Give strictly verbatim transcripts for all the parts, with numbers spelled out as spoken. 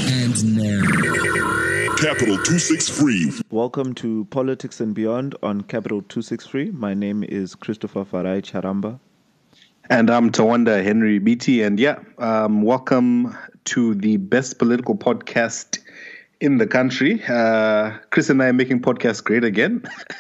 And now, Capital two sixty-three. Welcome to Politics and Beyond on Capital two sixty-three. My name is Christopher Farai Charamba. And I'm Tawanda Henry Beatty. And yeah, um, welcome to the best political podcast in the country. Uh, Chris and I are making podcasts great again.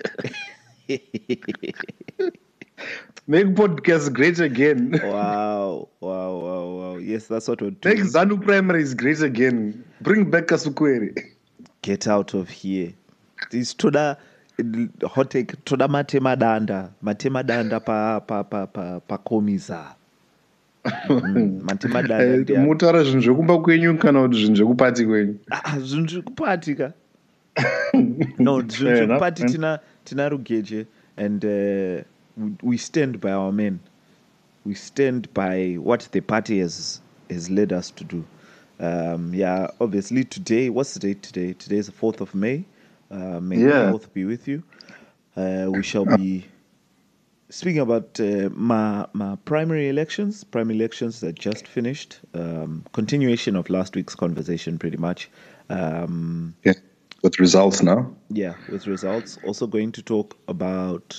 Make podcasts great again. Wow, wow, wow, wow. Yes, that's what we're doing. Make Zanu Primaries great again. Bring back Kasukwere. Get out of here. This toda hot take toda matema danda. Matema danda pa pa pa pa pa komiza. Mm, matema danda. Eh, mutaura zvinhu zvekumba kwenyu kana kuti zvinhu zvekupati kwenyu? Ah, zvinhu zvekupati ka. No, zvinhu zvekupati tina tina Rugeje and uh, we stand by our men. We stand by what the party has has led us to do. Um, yeah, obviously today, what's the date today? Today is the fourth of May. Uh, may Yeah. the fourth be with you. Uh, we shall be speaking about uh, my, my primary elections, primary elections that just finished. Um, continuation of last week's conversation, pretty much. Um, Yeah, with results now. yeah, with results. Also going to talk about...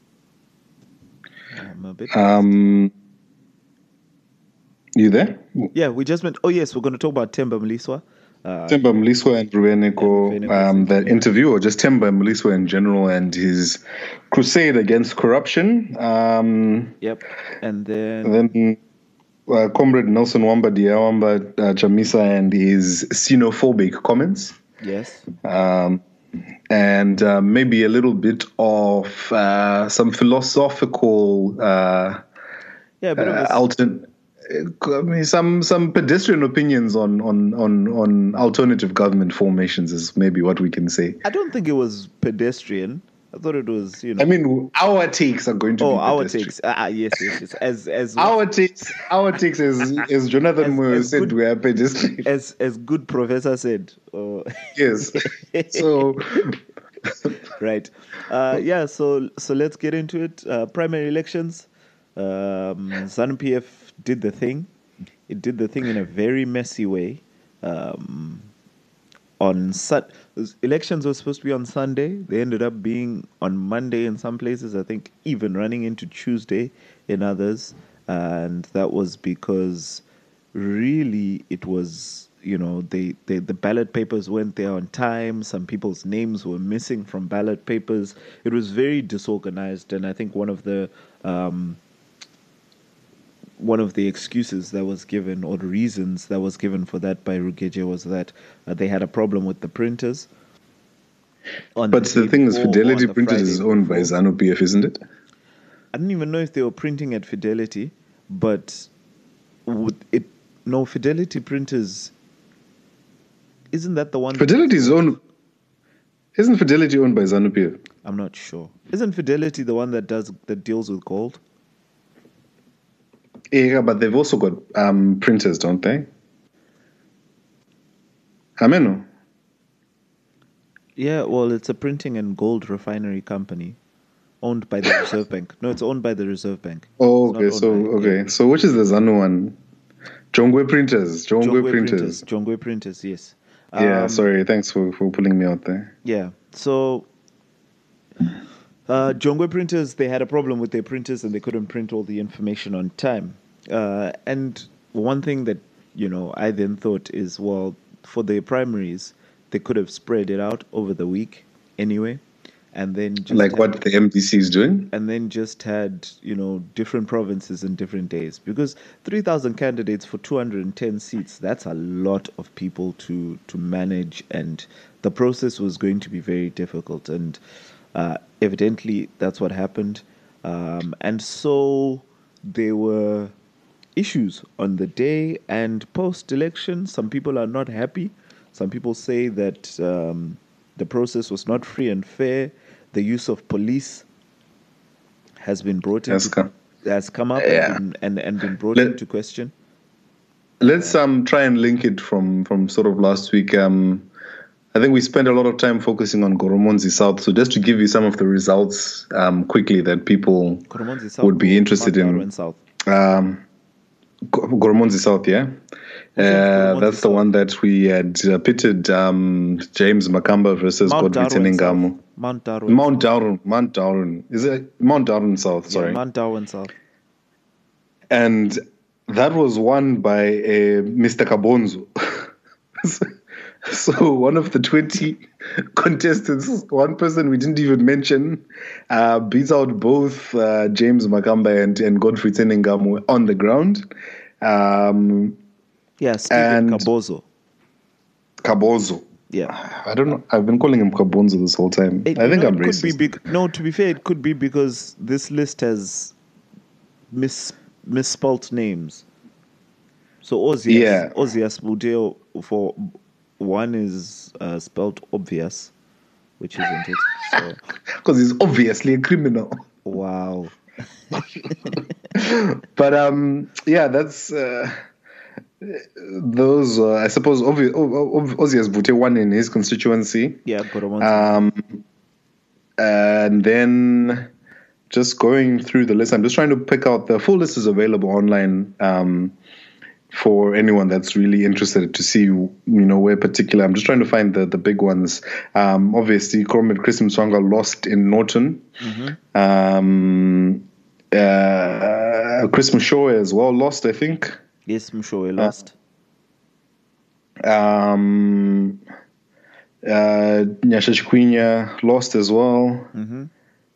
I'm a bit... Um, you there? yeah, we just went... Oh, yes, we're going to talk about Themba Mliswa. Uh, Themba Mliswa and Rubeneko, And Rubeneko um, that interview. interview, or just Themba Mliswa in general and his crusade against corruption. Um, Yep. And then... and then uh, Comrade Nelson Wamba Diawamba uh, Chamisa and his xenophobic comments. Yes. Um, and uh, maybe a little bit of uh, some philosophical uh, Yeah, a bit of uh, a... altern- I mean, some some pedestrian opinions on, on, on, on alternative government formations is maybe what we can say. I don't think it was pedestrian. I thought it was, you know... I mean, our takes are going to oh, be our pedestrian. takes. Ah, ah, yes, yes, yes. As, as, Our takes, our takes, as, as Jonathan As- Moyo as said, good- we are pedestrian. as, as good professor said. Oh. Yes. So, Right. Uh, yeah, so so let's get into it. Uh, primary elections. Um, ZANU-P F did the thing. It did the thing in a very messy way. Um, on Sun- elections were supposed to be on Sunday. They ended up being on Monday in some places. I think even running into Tuesday in others. And that was because really it was, you know, they, they the ballot papers weren't there on time. Some people's names were missing from ballot papers. It was very disorganized. And I think one of the... Um, one of the excuses that was given, or the reasons that was given for that by Rugeje, was that uh, they had a problem with the printers. On but day the thing is, before or on Fidelity the Printers Friday is owned by before. ZANU-P F, isn't it? I don't even know if they were printing at Fidelity, but would it? No, Fidelity Printers. Isn't that the one? that- Fidelity is owned. Isn't Fidelity owned by ZANU-P F? I'm not sure. Isn't Fidelity the one that does that deals with gold? Yeah, but they've also got um, printers, don't they? Ameno. Yeah, well, it's a printing and gold refinery company, owned by the Reserve Bank. No, it's owned by the Reserve Bank. Oh, It's not okay. owned So, by- okay. So, which is the ZANU one? Jongwe Printers. Jongwe, Jongwe Printers. Jongwe Printers, yes. Yeah, Um, sorry. Thanks for, for pulling me out there. Yeah. So, uh, Jongwe Printers, they had a problem with their printers and they couldn't print all the information on time. Uh, and one thing that, you know, I then thought is, well, for their primaries, they could have spread it out over the week anyway. And then just Like had- what the M D C is doing? and then just had, you know, different provinces in different days. Because three thousand candidates for two hundred ten seats, that's a lot of people to, to manage. And the process was going to be very difficult. And uh, evidently, that's what happened. Um, and so there were issues on the day and post-election. Some people are not happy. Some people say that um, the process was not free and fair. The use of police has been brought Has into, come. has come up Yeah. and, been, and and been brought Let- into question. Let's um try and link it from from sort of last week. Um, I think we spent a lot of time focusing on Goromonzi South. So just to give you some of the results um quickly that people Koromonzi South would be or interested in. Makarwen South. Um, Goromonzi South, yeah. Uh, that's the one that we had uh, pitted um, James Makamba versus Godfrey Tenengamu. Mount Darwin. Mount Darwin. Mount Darwin. Is it Mount Darwin South? Sorry. Yeah, Mount Darwin South. And that was won by uh, Mister Kabonzo. So one of the twenty contestants, one person we didn't even mention, uh, beats out both uh, James Makamba and, and Godfrey Tenengamu on the ground. Um, yeah, Stephen Kabozo. Kabozo. Yeah. I don't know. I've been calling him Kabonzo this whole time. It, I think know, I'm it racist. Could be big, no, to be fair, it could be because this list has mis, misspelt names. So Ozias, yeah. Ozias Budeo for one is uh, spelled obvious, which isn't it? So because he's obviously a criminal. Wow. But um, yeah, that's uh, those. Uh, I suppose Ovi- o- o- Ozias Bute won in his constituency. Yeah, Goromonzi. Um, and then just going through the list, I'm just trying to pick out the full list is available online. Um, for anyone that's really interested to see, you know, where particular. I'm just trying to find the, the big ones. Um, obviously, Comrade Chris Mswanga lost in Norton. Mm-hmm. Um, uh, Chris Mshoe as well lost, I think. Yes, Mshoe lost. Uh, um, uh, Nyasha Chiquinya lost as well. Mm-hmm.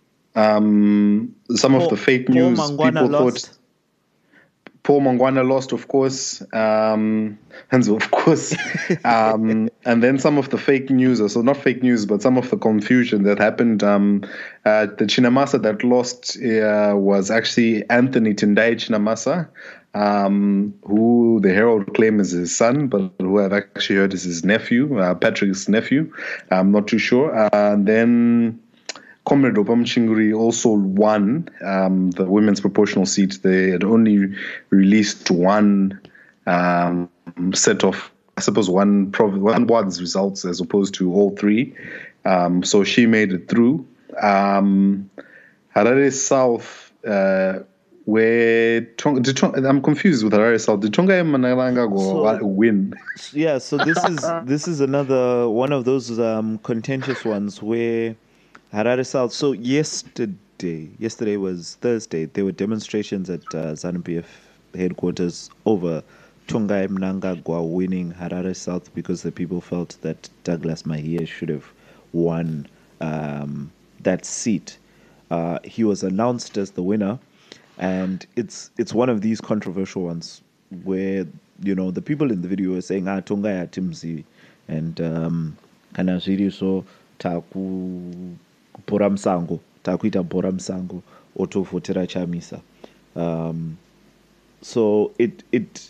Um, some Paul, of the fake Paul news Mangwana people lost. thought. Paul Mangwana lost, of course, um, Hanzo, of course, um, and then some of the fake news, so not fake news, but some of the confusion that happened. Um, uh, the Chinamasa that lost uh, was actually Anthony Tindai Chinamasa, um, who the Herald claim is his son, but who I've actually heard is his nephew, uh, Patrick's nephew. I'm not too sure. Uh, and then Comrade Obam Chinguri also won um, the women's proportional seat. They had only released one um, set of, I suppose, one prov- one ward's results as opposed to all three. Um, so she made it through. Um, Harare South, uh, where Tong- did Tong- I'm confused with Harare South. Did Tonga Manalanga go So- win? Yeah, so this is this is another one of those um, contentious ones where Harare South. So yesterday, yesterday was Thursday. There were demonstrations at uh, ZANU-P F headquarters over Tongai Mnangagwa winning Harare South because the people felt that Douglas Mahia should have won um, that seat. Uh, he was announced as the winner, and it's it's one of these controversial ones where, you know, the people in the video were saying, "Ah, Tongai atimzi," and um, kana zviri so taku bhora musango takuita bhora musango otovhotera chamisa. Um, so it it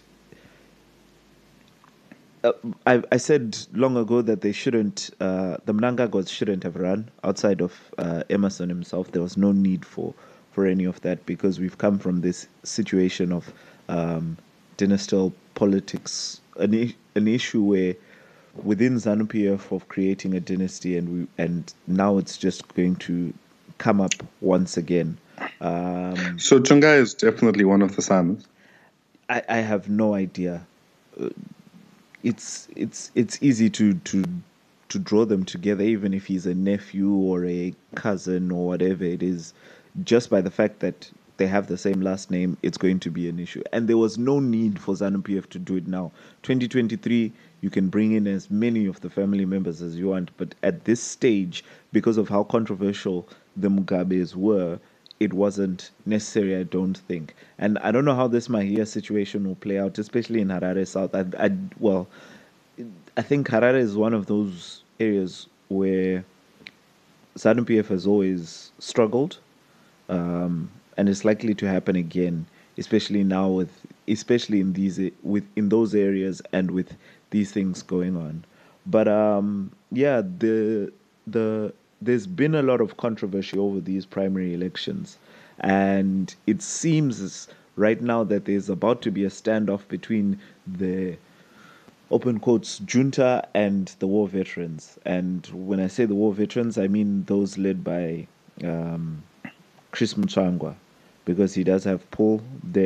uh, I, I said long ago that they shouldn't uh, the Mnangagwas shouldn't have run outside of uh, Emerson himself. There was no need for for any of that because we've come from this situation of um, dynastal politics, an, I- an issue where within ZANU-P F of creating a dynasty, and we and now it's just going to come up once again. Um, So Tonga is definitely one of the sons. I, I have no idea. Uh, it's it's it's easy to, to to draw them together, even if he's a nephew or a cousin or whatever it is. Just by the fact that they have the same last name, it's going to be an issue. And there was no need for ZANU-P F to do it now. twenty twenty-three, you can bring in as many of the family members as you want, but at this stage, because of how controversial the Mugabes were, it wasn't necessary, I don't think. And I don't know how this Mahia situation will play out, especially in Harare South. I, I, well, I think Harare is one of those areas where ZANU-P F has always struggled, um, and it's likely to happen again, especially now with, especially in these with in those areas and with these things going on. But um, yeah, the the there's been a lot of controversy over these primary elections, and it seems as right now that there's about to be a standoff between the open quotes junta and the war veterans. And when I say the war veterans, I mean those led by um, Chris Mchangwa, because he does have Paul there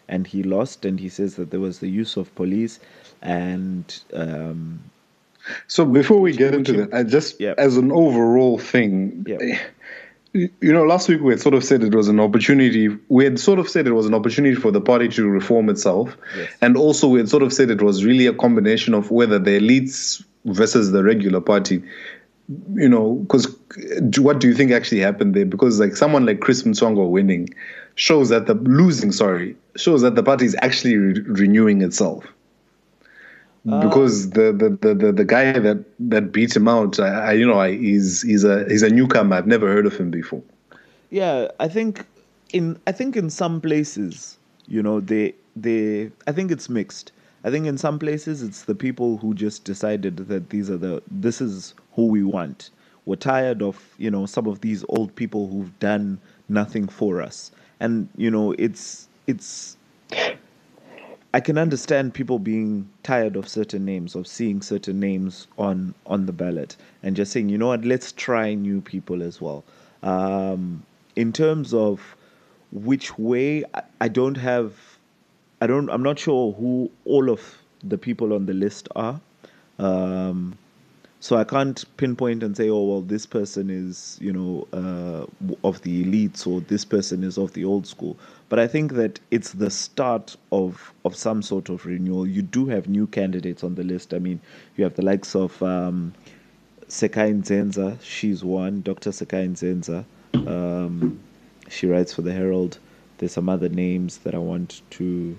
and he lost. And he says that there was the use of police, and um, So before we which- get which into im- that, I just yeah. as an overall thing, Yeah. you know, last week we had sort of said it was an opportunity. We had sort of said it was an opportunity for the party to reform itself, Yes. and also we had sort of said it was really a combination of whether the elites versus the regular party. You know, because what do you think actually happened there? Because like someone like Chris Mtsongo winning shows that the losing, sorry, shows that the party is actually re- renewing itself. Because the, the, the, the, the guy that, that beat him out, I, I, you know, I, he's he's a he's a newcomer. I've never heard of him before. Yeah, I think in I think in some places, you know, they they I think it's mixed. I think in some places it's the people who just decided that these are the this is who we want. We're tired of, you know, some of these old people who've done nothing for us. And, you know, it's it's I can understand people being tired of certain names, of seeing certain names on on the ballot, and just saying, you know what, let's try new people as well. Um, in terms of which way, I, I don't have, I don't, I'm not sure who all of the people on the list are. Um, so I can't pinpoint and say, oh, well, this person is, you know, uh, w- of the elites, or this person is of the old school. But I think that it's the start of, of some sort of renewal. You do have new candidates on the list. I mean, you have the likes of um, Sekai Nzenza. She's one. Doctor Sekai Nzenza. Um, she writes for the Herald. There's some other names that I want to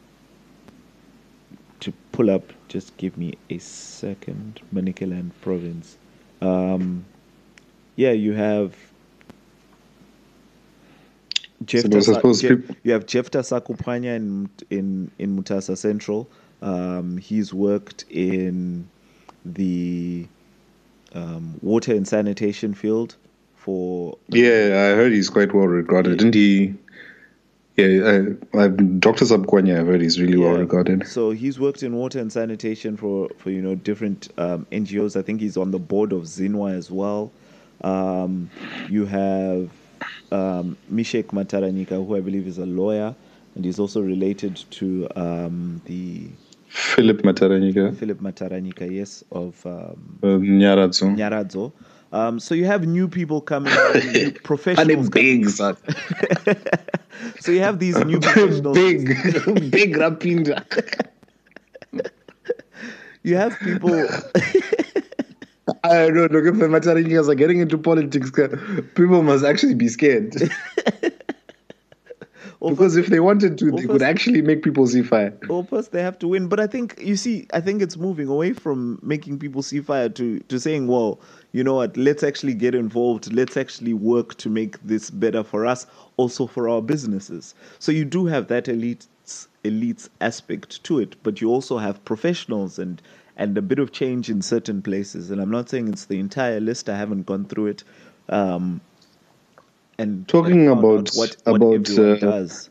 to pull up. Just give me a second. Manicaland province. Um, yeah, you have Jefta, I Sa- suppose Je- peop- you have Jefta Sakupanya in in in Mutasa Central. Um, he's worked in the um, water and sanitation field for Yeah, I heard he's quite well regarded, Yeah. didn't he? Yeah, I, I, Doctor Sabkwanya, I heard he's really well Yeah. regarded. So he's worked in water and sanitation for, for you know different um, N G Os. I think he's on the board of Zinwa as well. Um, you have um, Mishek Mataranyika, who I believe is a lawyer, and he's also related to um, the Philip Mataranyika, Philip Mataranyika, yes, of um, uh, Nyaratso. Nyaradzo. Um, so you have new people coming, in, new professionals coming. big, son. So you have these new professionals. big, big Rapinda. You have people. I don't know. Look, if the Mataranyikas are getting into politics, people must actually be scared. Or Because if they wanted to, Well, they could first- actually make people see fire. Or first they have to win. But I think you see, I think it's moving away from making people see fire to, to saying, well, you know what, let's actually get involved. Let's actually work to make this better for us, also for our businesses. So you do have that elite elites aspect to it, but you also have professionals and and a bit of change in certain places. And I'm not saying it's the entire list. I haven't gone through it. Um, and Talking and found about- out what, what about, everyone uh, does.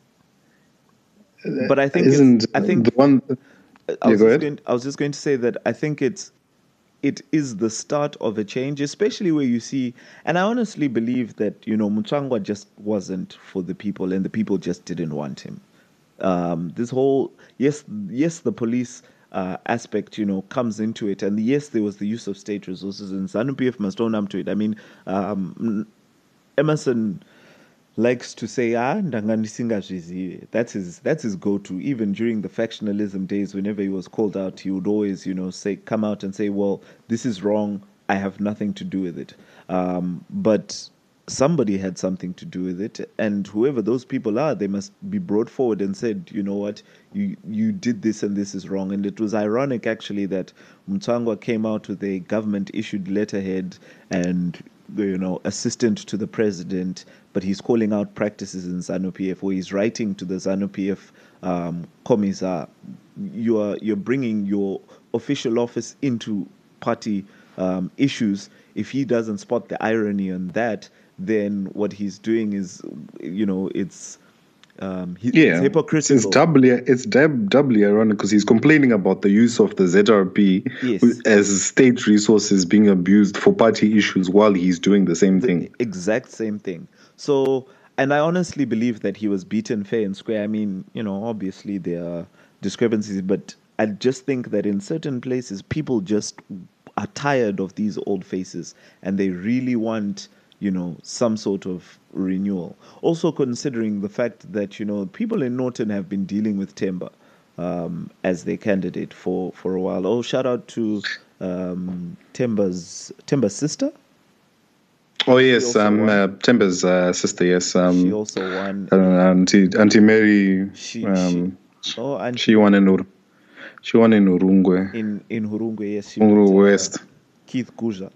But I think it's, Isn't I think the one? I Yeah, was, go just ahead. going, I was just going to say that I think it's it is the start of a change, especially where you see, and I honestly believe that, you know, Mutsvangwa just wasn't for the people, and the people just didn't want him. Um, this whole yes, yes, the police uh, aspect, you know, comes into it, and yes, there was the use of state resources, and ZANU-P F must own up to it. I mean, um, Emerson likes to say, ah, ndangandisingazvizive. That's his that's his go-to. Even during the factionalism days, whenever he was called out, he would always, you know, say, come out and say, well, this is wrong. I have nothing to do with it. Um, but somebody had something to do with it, and whoever those people are, they must be brought forward and said, you know what, you you did this and this is wrong. And it was ironic, actually, that Mutsvangwa came out with a government-issued letterhead and, you know, assistant to the president, but he's calling out practices in ZANU-P F, or he's writing to the ZANU-P F um, commissar. You are you're bringing your official office into party um, issues. If he doesn't spot the irony on that, then what he's doing is, you know, it's um, he, Yeah, it's hypocritical. It's doubly it's dab- doubly ironic because he's complaining about the use of the Z R P Yes. as state resources being abused for party issues while he's doing the same the thing. exact same thing. So and I honestly believe that he was beaten fair and square. I mean, you know, obviously there are discrepancies, but I just think that in certain places, people just are tired of these old faces, and they really want, you know, some sort of renewal. Also considering the fact that, you know, people in Norton have been dealing with Temba um, as their candidate for, for a while. Oh, shout out to um, Temba's Temba's sister. Oh yes, um, uh, Temba's uh, sister. Yes, um, she also won. Uh, Auntie Auntie Mary. She, um, she oh, and she won in Ur, she won in Urungwe. In in Urungwe, yes, she Urungwe beat, uh, West. Keith Kuja.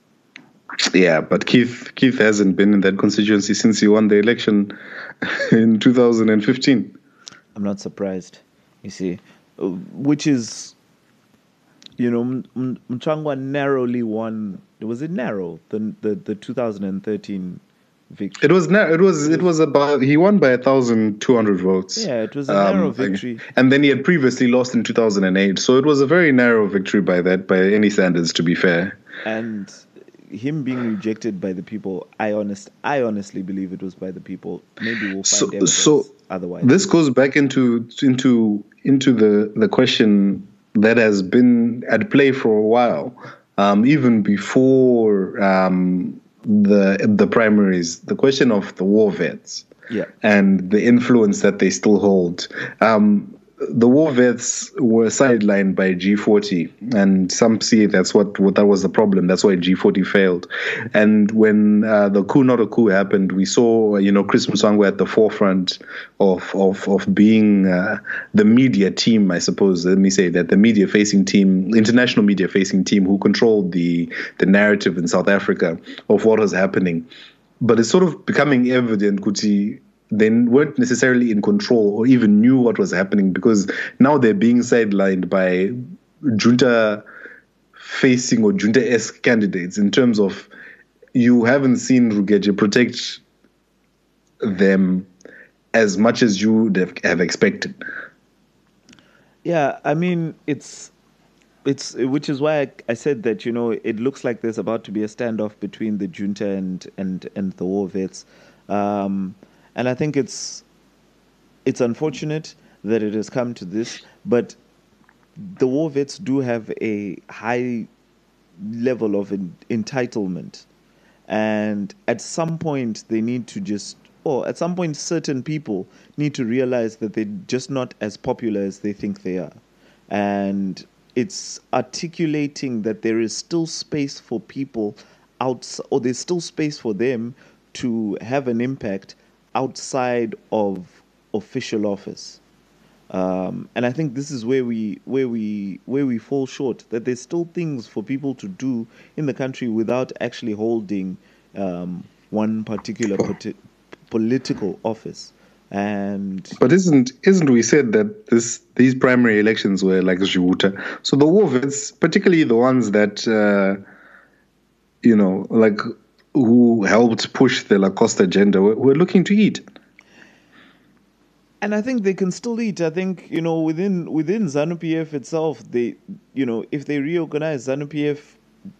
Yeah, but Keith Keith hasn't been in that constituency since he won the election in two thousand fifteen. I'm not surprised. You see, uh, which is, you know, M- M- Mchangwa narrowly won. Was it narrow? The the, the two thousand thirteen victory. It was narrow. It was it was about he won by a thousand two hundred votes. Yeah, it was a narrow um, victory. And then he had previously lost in two thousand eight, so it was a very narrow victory by that by any standards, to be fair. And him being rejected by the people, I honest, I honestly believe it was by the people. Maybe we'll find So, evidence so otherwise. This goes back into into into the the question that has been at play for a while, um, even before um, the the primaries. The question of the war vets, yeah, and the influence that they still hold. Um, the war vets were sidelined by G forty, and some see that's what, what that was the problem. That's why G forty failed. And when uh, the coup not a coup happened, we saw, you know, Chris Mswangwa at the forefront of of of being uh, the media team, I suppose. Let me say that the media facing team, international media facing team, who controlled the the narrative in South Africa of what was happening. But it's sort of becoming evident, Kuti, they weren't necessarily in control or even knew what was happening, because now they're being sidelined by junta facing or junta-esque candidates, in terms of you haven't seen Rugeje protect them as much as you would have, have expected. Yeah, I mean, it's it's which is why I, I said that, you know, it looks like there's about to be a standoff between the junta and and and the war vets. Um, And I think it's it's unfortunate that it has come to this, but the war vets do have a high level of en- entitlement, and at some point they need to just, or at some point certain people need to realize that they're just not as popular as they think they are, and it's articulating that there is still space for people outside, or there's still space for them to have an impact outside of official office, um, and I think this is where we where we where we fall short. That there's still things for people to do in the country without actually holding um, one particular politi- political office. And but isn't isn't we said that this these primary elections were like Zhuta? So the war vets, particularly the ones that uh, you know, like, who helped push the Lacoste agenda, we're, we're looking to eat. And I think they can still eat. I think, you know, within within ZANU P F itself, they, you know, if they reorganize, ZANU P F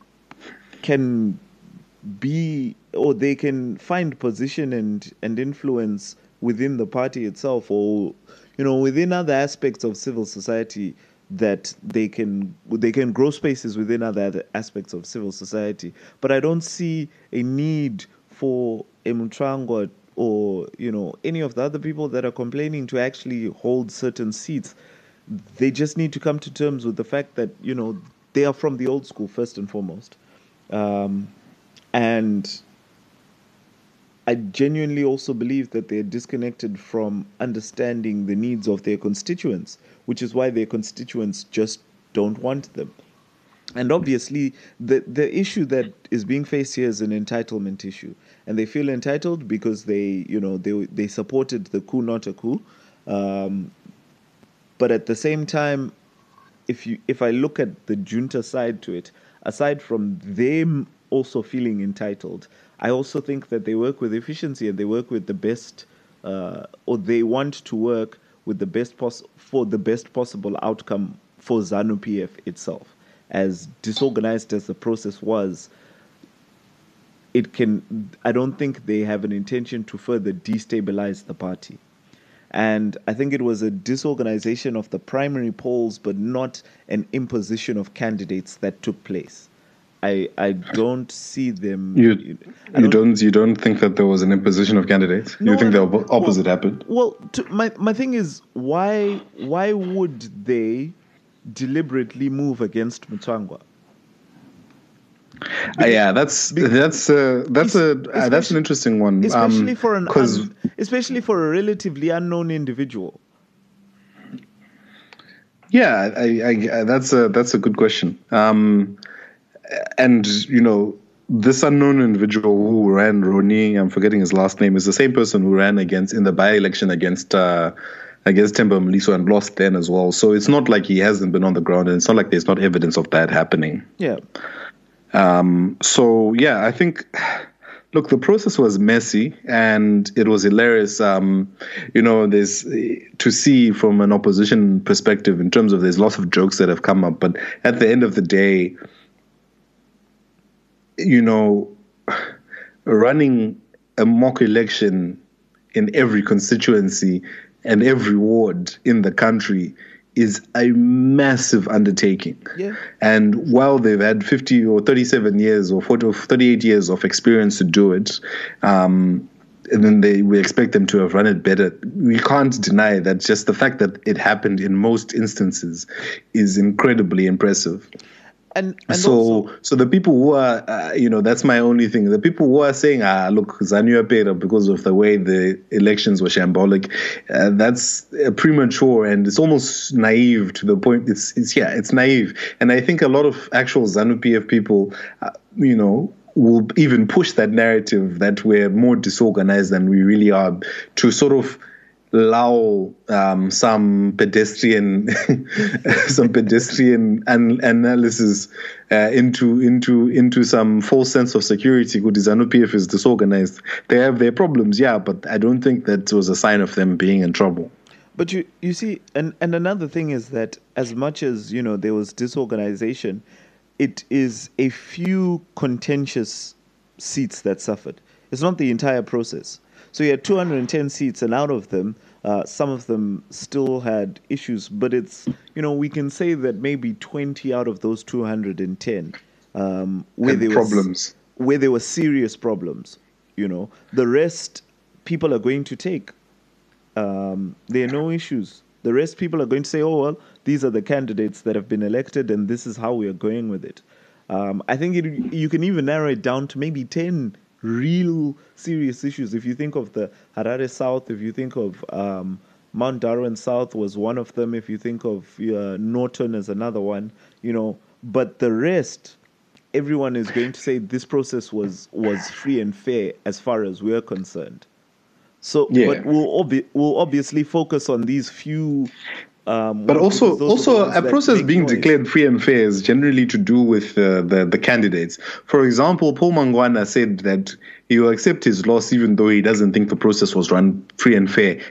can be, or they can find position and, and influence within the party itself, or, you know, within other aspects of civil society, that they can they can grow spaces within other aspects of civil society. But I don't see a need for a Mchangwa or, you know, any of the other people that are complaining to actually hold certain seats. They just need to come to terms with the fact that, you know, they are from the old school first and foremost. Um, and I genuinely also believe that they're disconnected from understanding the needs of their constituents, which is why their constituents just don't want them. And obviously, the, the issue that is being faced here is an entitlement issue. And they feel entitled because they, you know, they they supported the coup, not a coup. Um, but at the same time, if you if I look at the junta side to it, aside from them also feeling entitled, I also think that they work with efficiency and they work with the best, uh, or they want to work with the best pos- for the best possible outcome for ZANU P F itself. As disorganized as the process was, it can. I don't think they have an intention to further destabilize the party. And I think it was a disorganization of the primary polls, but not an imposition of candidates that took place. I I don't see them. You I you don't you don't think that there was an imposition of candidates? No, you think no, the op- opposite well, happened? Well, to, my my thing is why why would they deliberately move against Mutangwa? Uh, yeah, that's that's uh, that's a uh, that's an interesting one. Especially um, for an because un, especially for a relatively unknown individual. yeah, I, I, I, that's a that's a good question. Um, and you know, this unknown individual who ran Roni, I'm forgetting his last name, is the same person who ran against in the by-election against uh, against Themba Mliso and lost then as well. So it's not like he hasn't been on the ground, and it's not like there's not evidence of that happening. Yeah. Um, so yeah, I think, look, the process was messy and it was hilarious. Um, you know, there's to see from an opposition perspective in terms of there's lots of jokes that have come up, but at the end of the day, you know, running a mock election in every constituency and every ward in the country is a massive undertaking. Yeah. And while they've had fifty or thirty-seven years or forty or thirty-eight years of experience to do it, um, and then they we expect them to have run it better. We can't deny that just the fact that it happened in most instances is incredibly impressive. And, and so, also, so the people who are, uh, you know, that's my only thing. The people who are saying, ah, look, ZANU Pera because of the way the elections were shambolic, uh, that's uh, premature and it's almost naive to the point. It's, it's yeah, it's naive. And I think a lot of actual ZANU P F people, uh, you know, will even push that narrative that we're more disorganized than we really are to sort of allow um, some pedestrian some pedestrian an- analysis uh, into into into some false sense of security. Good, ZANU P F is disorganized. They have their problems, yeah, but I don't think that was a sign of them being in trouble. But you you see, and, and another thing is that as much as, you know, there was disorganization, it is a few contentious seats that suffered. It's not the entire process. So you had two hundred ten seats, and out of them, uh, some of them still had issues. But it's, you know, we can say that maybe twenty out of those two hundred ten um, where and there problems, was, where there were serious problems. You know, the rest people are going to take. Um, there are no issues. The rest people are going to say, oh well, these are the candidates that have been elected, and this is how we are going with it. Um, I think it, you can even narrow it down to maybe ten real serious issues. If you think of the Harare South, if you think of um, Mount Darwin South was one of them, if you think of uh, Norton as another one, you know, but the rest, everyone is going to say this process was, was free and fair as far as we're concerned. So, yeah. but we'll, ob- we'll obviously focus on these few. Um, but also, also a process being noise. declared free and fair is generally to do with uh, the the candidates. For example, Paul Mangwana said that he will accept his loss even though he doesn't think the process was run free and fair.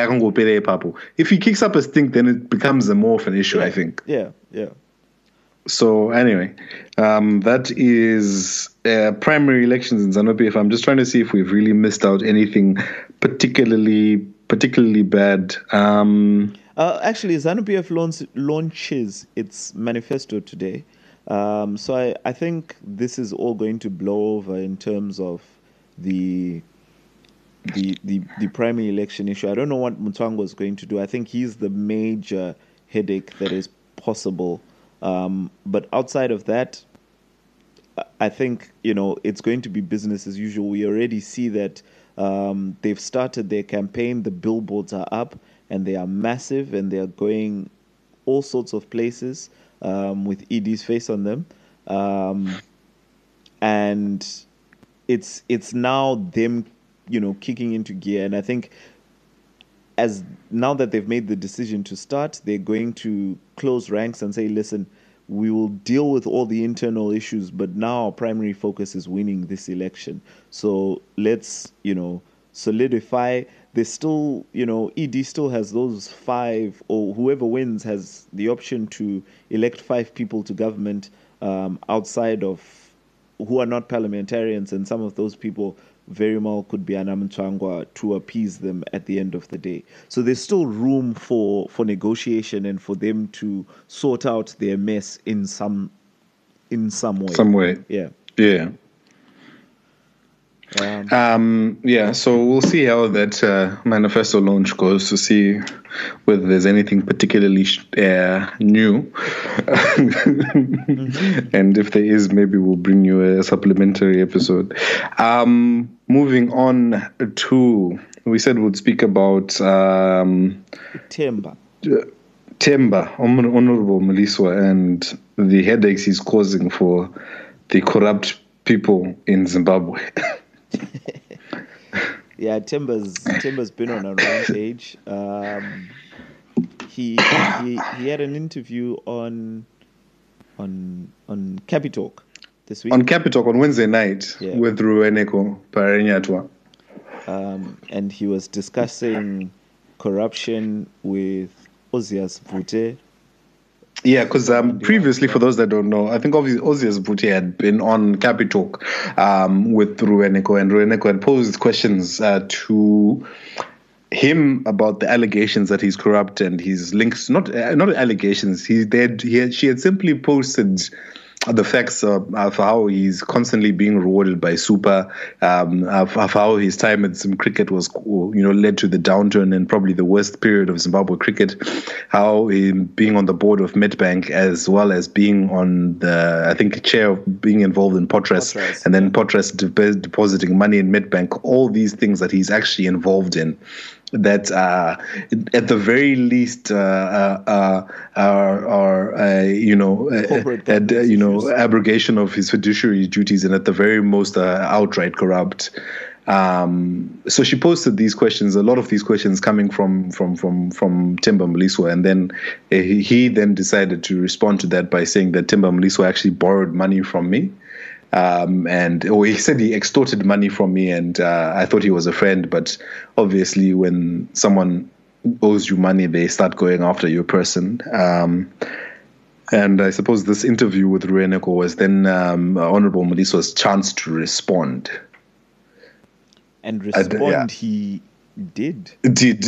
If he kicks up a stink, then it becomes a more of an issue, yeah. I think. Yeah, yeah. So anyway, um, that is uh, primary elections in ZANU P F. I'm just trying to see if we've really missed out anything particularly particularly bad. Um, Uh, actually, ZANU P F launch, launches its manifesto today. Um, so I, I think this is all going to blow over in terms of the, the the the primary election issue. I don't know what Mutangwa is going to do. I think he's the major headache that is possible. Um, but outside of that, I think, you know, it's going to be business as usual. We already see that um, they've started their campaign. The billboards are up. And they are massive, and they are going all sorts of places um, with E D's face on them, um, and it's it's now them, you know, kicking into gear. And I think as now that they've made the decision to start, they're going to close ranks and say, "Listen, we will deal with all the internal issues, but now our primary focus is winning this election. So let's, you know, solidify." There's still, you know, E D still has those five, or whoever wins has the option to elect five people to government um, outside of who are not parliamentarians, and some of those people very well could be Anamchangwa to appease them at the end of the day. So there's still room for, for negotiation and for them to sort out their mess in some in some way. Some way. Yeah. Yeah. Um, Um, yeah, so we'll see how that uh, manifesto launch goes to see whether there's anything particularly uh, new. mm-hmm. And if there is, maybe we'll bring you a supplementary episode. Um, moving on to, we said we'd speak about um, Themba. Themba, Honorable Mliswa, and the headaches he's causing for the corrupt people in Zimbabwe. Yeah, Themba's Themba's been on a rampage. Um, he he he had an interview on on on Capitalk this week. On Capitalk on Wednesday night yeah. with Rueneko Parenyatwa. Um, and he was discussing corruption with Ozias Vute. Yeah, because um, previously, for those that don't know, I think obviously Ozias Vute had been on Capitalk um, with Rueneko, and Rueneko had posed questions uh, to him about the allegations that he's corrupt and his links. Not uh, not allegations. He they had, he had, she had simply posted the facts of, of how he's constantly being rewarded by Super, um, of, of how his time at some cricket was, you know, led to the downturn and probably the worst period of Zimbabwe cricket. How him being on the board of Nedbank, as well as being on the, I think, chair of being involved in Potres, Potres and then Potres de- depositing money in Nedbank. All these things that he's actually involved in, that uh, at the very least uh, uh, uh, are, are uh, you know, uh, uh, you know, abrogation of his fiduciary duties, and at the very most uh, outright corrupt. Um, so she posted these questions, a lot of these questions coming from from from from Themba Mliswa, and then uh, he, he then decided to respond to that by saying that Themba Mliswa actually borrowed money from me. Um, and or he said he extorted money from me, and uh, I thought he was a friend. But obviously, when someone owes you money, they start going after your person. Um, and I suppose this interview with Rueneko was then um, Honorable Mliswa's chance to respond. And respond, uh, yeah. he did. Did.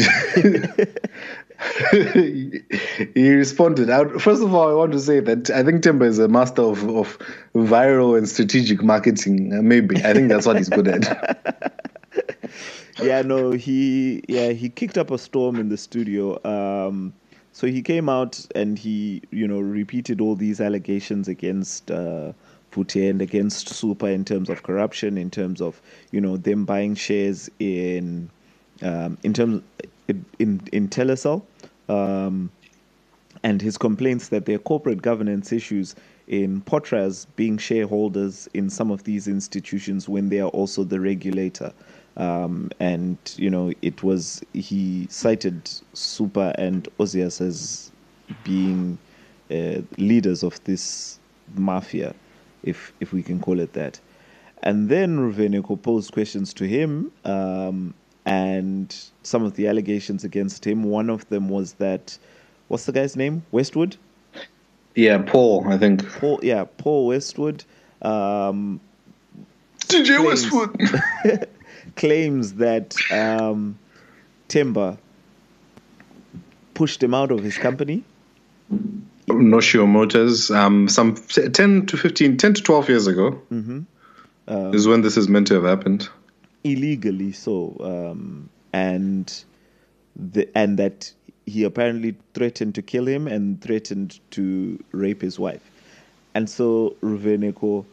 He responded. First of all, I want to say that I think Themba is a master of, of viral and strategic marketing. Maybe I think that's what he's good at. Yeah, no, he yeah he kicked up a storm in the studio. Um, so he came out and he you know repeated all these allegations against uh, Vute and against Super in terms of corruption, in terms of you know them buying shares in um, in terms in in, in Telecel. Um, and his complaints that there are corporate governance issues in Potres being shareholders in some of these institutions when they are also the regulator. Um, and, you know, it was, he cited Super and Ozias as being uh, leaders of this mafia, if if we can call it that. And then Ruveneko posed questions to him, um, and some of the allegations against him. One of them was that, what's the guy's name? Westwood? Yeah, Paul, I think. Paul, yeah, Paul Westwood. Um, D J claims, Westwood. claims that um, Themba pushed him out of his company. Noshio Motors, um, some ten to fifteen, ten to twelve years ago, mm-hmm. um, is when this is meant to have happened. Illegally so, um, and the and that he apparently threatened to kill him and threatened to rape his wife. And so Ruveneko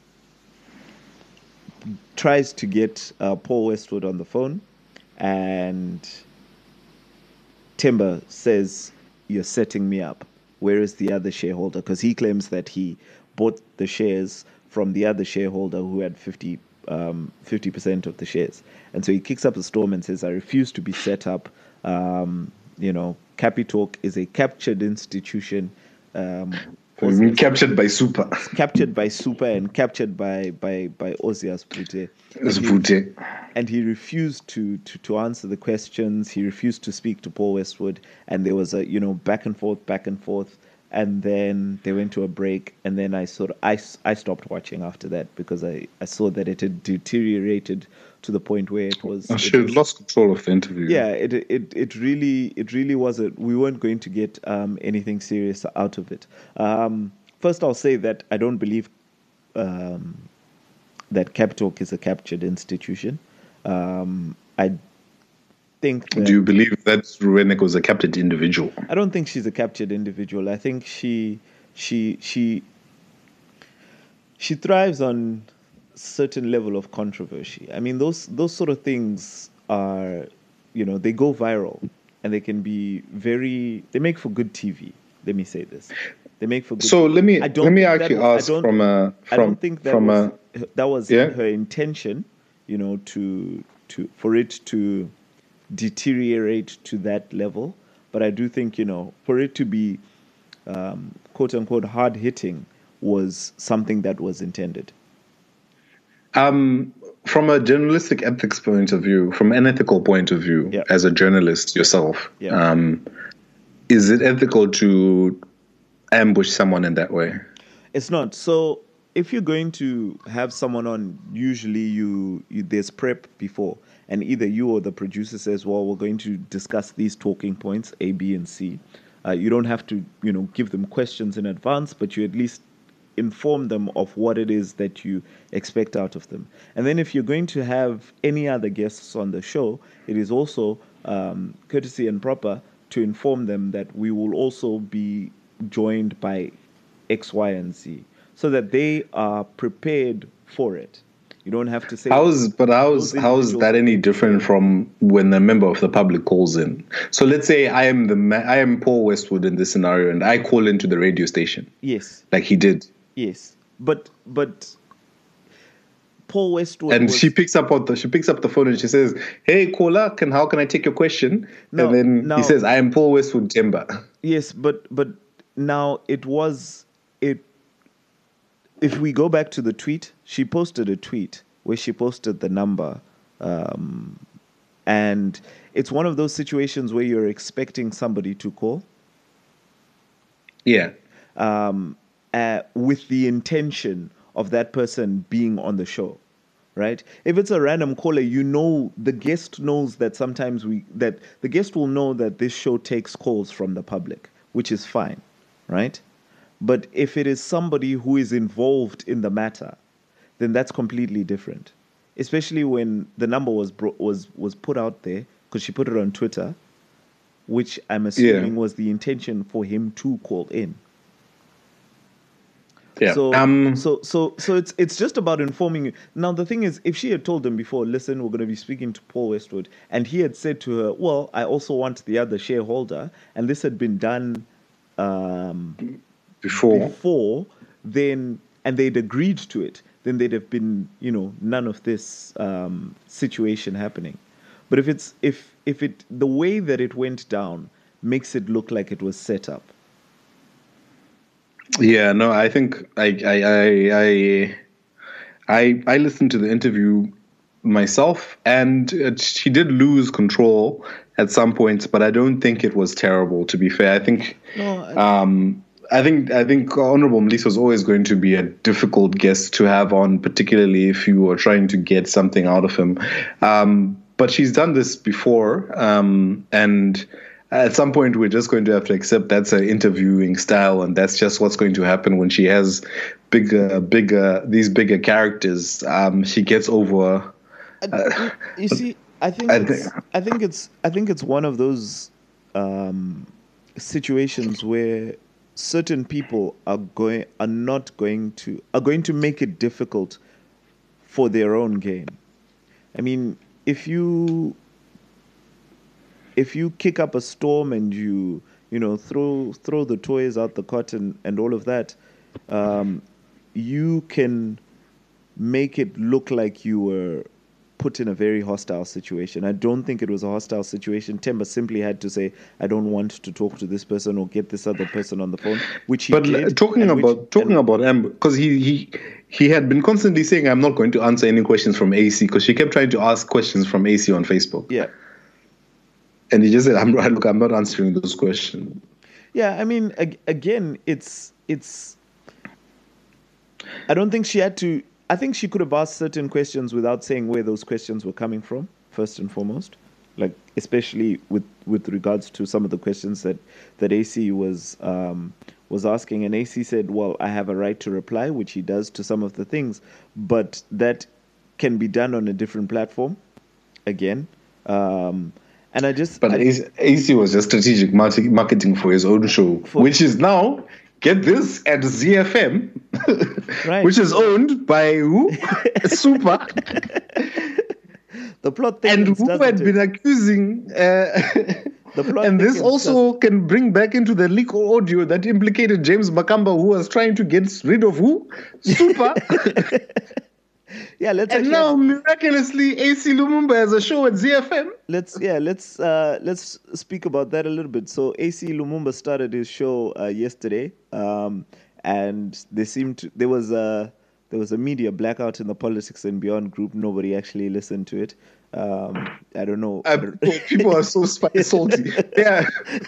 tries to get uh, Paul Westwood on the phone, and Themba says, "You're setting me up. Where is the other shareholder?" Because he claims that he bought the shares from the other shareholder who had fifty um, fifty percent of the shares. And so he kicks up a storm and says, "I refuse to be set up. Um, you know, Capitalk is a captured institution. Um, Ozias, captured by Super. Captured by Super and captured by by, by Ozias Vute. Vute. And he refused to, to, to answer the questions. He refused to speak to Paul Westwood. And there was a, you know, back and forth, back and forth. and then they went to a break, and then I sort of I, s- I stopped watching after that because I, I saw that it had deteriorated to the point where it was. Oh, it she had was- lost control of the interview. yeah, it it it really it really wasn't. We weren't going to get um, anything serious out of it. Um, first, I'll say that I don't believe um, that Capitalk is a captured institution. Um, I think. That, Do you believe that Ruenek was a captured individual? I don't think she's a captured individual. I think she she she she thrives on certain level of controversy. I mean, those those sort of things are, you know, they go viral, and they can be very. They make for good T V. Let me say this. They make for good. So let me I don't let me think that actually was- I ask don't- from a I from don't think that from was a that was Yeah? her intention, you know, to to for it to deteriorate to that level. But I do think, you know, for it to be um, quote unquote hard hitting was something that was intended. Um, from a journalistic ethics point of view, from an ethical point of view, Yeah. as a journalist yourself, Yeah. um, is it ethical to ambush someone in that way? It's not. So if you're going to have someone on, usually you, you there's prep before, and either you or the producer says, "Well, we're going to discuss these talking points A, B, and C." Uh, you don't have to, you know, give them questions in advance, but you at least inform them of what it is that you expect out of them. And then if you're going to have any other guests on the show, it is also um, courtesy and proper to inform them that we will also be joined by X, Y, and Z, so that they are prepared for it. You don't have to say How's but how's those how's individuals that are any going to different say- from when a member of the public calls in? So let's say I am the ma- I am Paul Westwood in this scenario, and I call into the radio station Yes, like he did, yes, but but Paul Westwood and was, she picks up on the she picks up the phone and she says, "Hey, caller, can how can I take your question?" No, and then now- he says, "I am Paul Westwood Temba." yes, but but now it was it. If we go back to the tweet, she posted a tweet where she posted the number, um, and it's one of those situations where you're expecting somebody to call Yeah. um, uh, with the intention of that person being on the show, right? If it's a random caller, you know the guest knows that sometimes we that the guest will know that this show takes calls from the public, which is fine, right? But if it is somebody who is involved in the matter, then that's completely different. Especially when the number was bro- was was put out there because she put it on Twitter, which I'm assuming was the intention for him to call in. Yeah. So, um. so, so, so it's it's just about informing you. Now, the thing is, if she had told him before, listen, we're going to be speaking to Paul Westwood, and he had said to her, well, I also want the other shareholder, and this had been done um, before. before, then, and they'd agreed to it, then there'd have been, you know, none of this um, situation happening. But if it's if if it the way that it went down makes it look like it was set up. Yeah, no, I think I I I I I, I listened to the interview myself, and it, she did lose control at some points, but I don't think it was terrible. To be fair, I think No, I- um, I think I think Honorable Mlisa was always going to be a difficult guest to have on, particularly if you were trying to get something out of him. Um, but she's done this before, um, and at some point we're just going to have to accept that's her interviewing style, and that's just what's going to happen when she has bigger, bigger these bigger characters. Um, she gets over. I- you see, I think I it's, think- I think it's I think it's one of those um, situations where certain people are going are not going to are going to make it difficult for their own gain. I mean, if you if you kick up a storm and you you know throw throw the toys out the cot and, and all of that, um, you can make it look like you were put in a very hostile situation. I don't think it was a hostile situation. Temba simply had to say, I don't want to talk to this person or get this other person on the phone, which he But did. l- talking and about which- talking and- about Amber, because he he he had been constantly saying, "I'm not going to answer any questions from A C," because she kept trying to ask questions from A C on Facebook, Yeah. and he just said, "I'm not look, I'm not answering those questions." Yeah, I mean, ag- again, it's it's. I don't think she had to. I think she could have asked certain questions without saying where those questions were coming from. First and foremost, like especially with with regards to some of the questions that that A C was um, was asking, and A C said, "Well, I have a right to reply," which he does to some of the things, but that can be done on a different platform. Again, um, and I just But I, A C was just strategic marketing marketing for his own show, For- which is now, get this, at Z F M, Right. which is owned by who? Super. the plot And thickens, who doesn't had it? been accusing. Uh, The plot and this thickens, also can bring back into the leak audio that implicated James Makamba, who was trying to get rid of who? Super. Yeah, let's And actually now, miraculously, A C Lumumba has a show at Z F M. let's yeah let's uh, let's speak about that a little bit. So A C Lumumba started his show uh, yesterday, um, and they seemed to, there was a there was a media blackout in the Politics and Beyond group. Nobody actually listened to it. Um, I don't know. I Uh, don't- people, people are so spi- salty. Yeah.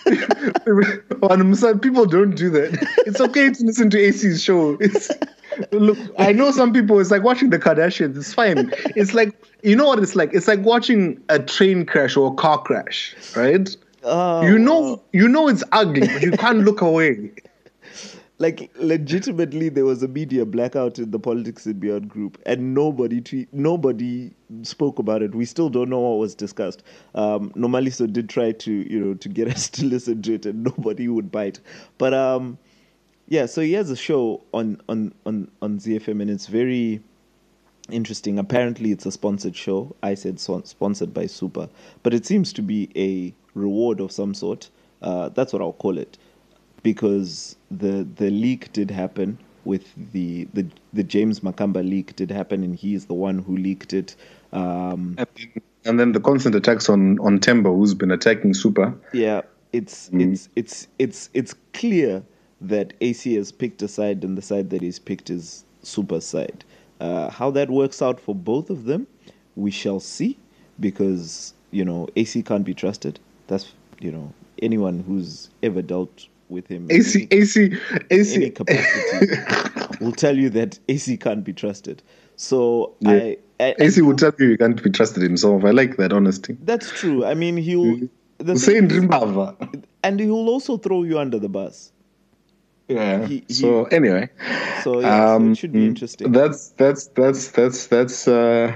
On side, people don't do that. It's okay to listen to A C's show. It's, look, I know some people, it's like watching the Kardashians. It's fine. It's like, you know what it's like? It's like watching a train crash or a car crash, right? Oh, you know, wow. you know it's ugly, but you can't look away. Like legitimately, there was a media blackout in the Politics and Beyond group, and nobody tweet, nobody spoke about it. We still don't know what was discussed. Um, Nomaliso did try to, you know, to get us to listen to it, and nobody would bite. But um, yeah, so he has a show on on on on Z F M, and it's very interesting. Apparently, it's a sponsored show. I said so, sponsored by Super, but it seems to be a reward of some sort. Uh, that's what I'll call it, because the the leak did happen with the the the James Makamba leak did happen, and he is the one who leaked it. Um, And then the constant attacks on on Temba, who's been attacking Super. yeah, it's it's it's it's it's clear that A C has picked a side, and the side that he's picked is Super's side. Uh, how that works out for both of them, we shall see, because you know A C can't be trusted. That's you know anyone who's ever dealt with him. in A C, any- A C, A C. any capacity will tell you that A C can't be trusted. So Yeah. I, I A C and will tell you he can't be trusted himself. I like that honesty. that's true. I mean, he'll the Saying thing is- Rimbava. and he'll also throw you under the bus. Yeah. He- he- so anyway, So yeah, so um, it should be interesting. That's that's that's that's that's uh,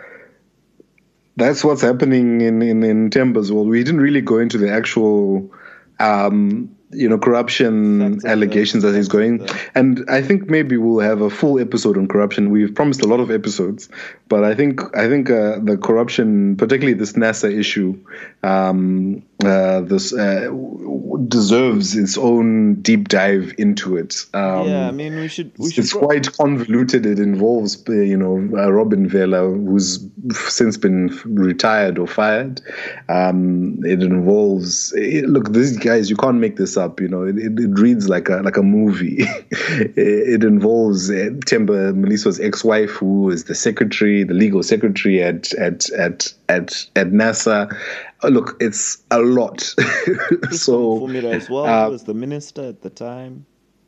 that's what's happening in in in Temba's world. We didn't really go into the actual, um, you know, corruption Facts of allegations the- as he's facts of going, the- and I think maybe we'll have a full episode on corruption. We've promised a lot of episodes, but I think I think uh, the corruption, particularly this NASA issue, um, uh, this uh, deserves its own deep dive into it. Um, Yeah, I mean, we should we should it's pro- quite convoluted. It involves, uh, you know, uh, Robin Vela, who's since been retired or fired. Um, it involves. It, look, these guys, you can't make this up. You know, it, it, it reads like a like a movie. it, it involves uh, Temba Meliso's ex-wife, who is the secretary, the legal secretary at at at at at NASA. Uh, look, it's a lot. so. Fumira as well, uh, who was the minister at the time.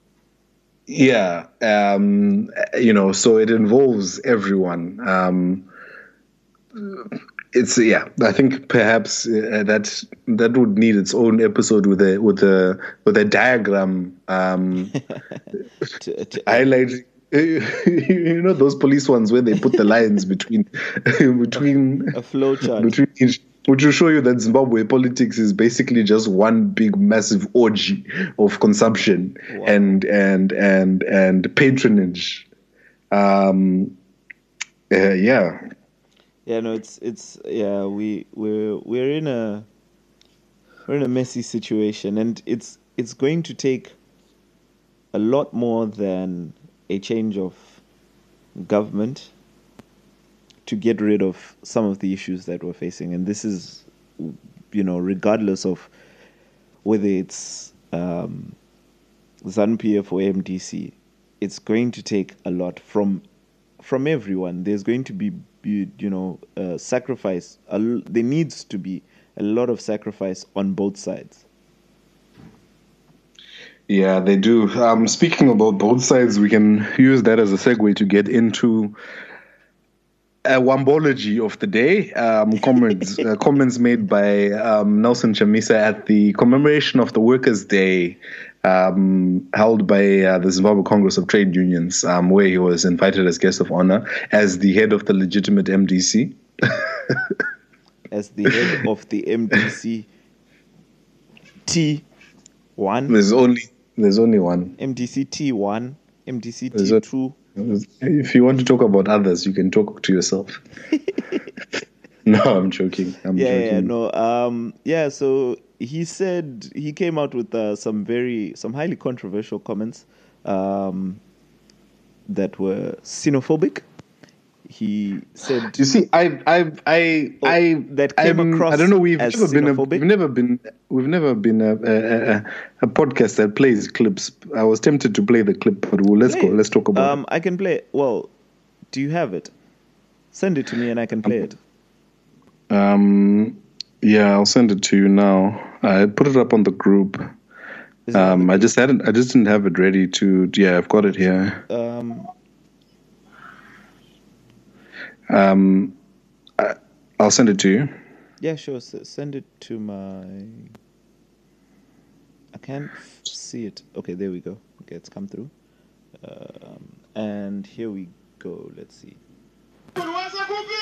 Yeah, um, you know, so it involves everyone. Um, it's yeah, I think perhaps uh, that that would need its own episode with a with a with a diagram um, To, to, highlighting. You know those police ones where they put the lines between between a flow chart. between each, which will show you that Zimbabwe politics is basically just one big massive orgy of consumption Wow. and and and and patronage. Um, uh, yeah, Yeah, no, it's it's yeah, we we're we're in a we're in a messy situation, and it's it's going to take a lot more than a change of government to get rid of some of the issues that we're facing, and this is, you know, regardless of whether it's um, ZANU-P F or M D C, it's going to take a lot from from everyone. There's going to be, be you know, uh, sacrifice. A l- there needs to be a lot of sacrifice on both sides. Yeah, they do. Um, speaking about both sides, we can use that as a segue to get into a Wambology of the day. Um, comments, uh, comments made by um, Nelson Chamisa at the commemoration of the Workers' Day um, held by uh, the Zimbabwe Congress of Trade Unions, um, where he was invited as guest of honor as the head of the legitimate M D C. As the head of the M D C T one. There's only there's only one. M D C T one, M D C There's T a- two. If you want to talk about others, you can talk to yourself. No, I'm joking. I'm yeah, joking. yeah, no, um, yeah. So he said he came out with uh, some very, some highly controversial comments um, that were xenophobic. He said, You see, I, I, I, Oh, I, that came I'm- across I don't know. We've as never been. A, xenophobic? we've never been. We've never been a, a, a, a podcast that plays clips. I was tempted to play the clip, but well, let's Play go. it. Let's talk about Um, I can play it. Well, do you have it? Send it to me and I can play it. it. Um, yeah, I'll send it to you now. I put it up on the group. Is it on Um, the- I just hadn't. I just didn't have it ready to. Yeah, I've got it here. um, Um, I, I'll send it to you. yeah, sure. S- send it to my. I can't f- see it. Okay, there we go. Okay, it's come through. Um, and here we go. Let's see. Kulwasa kupi?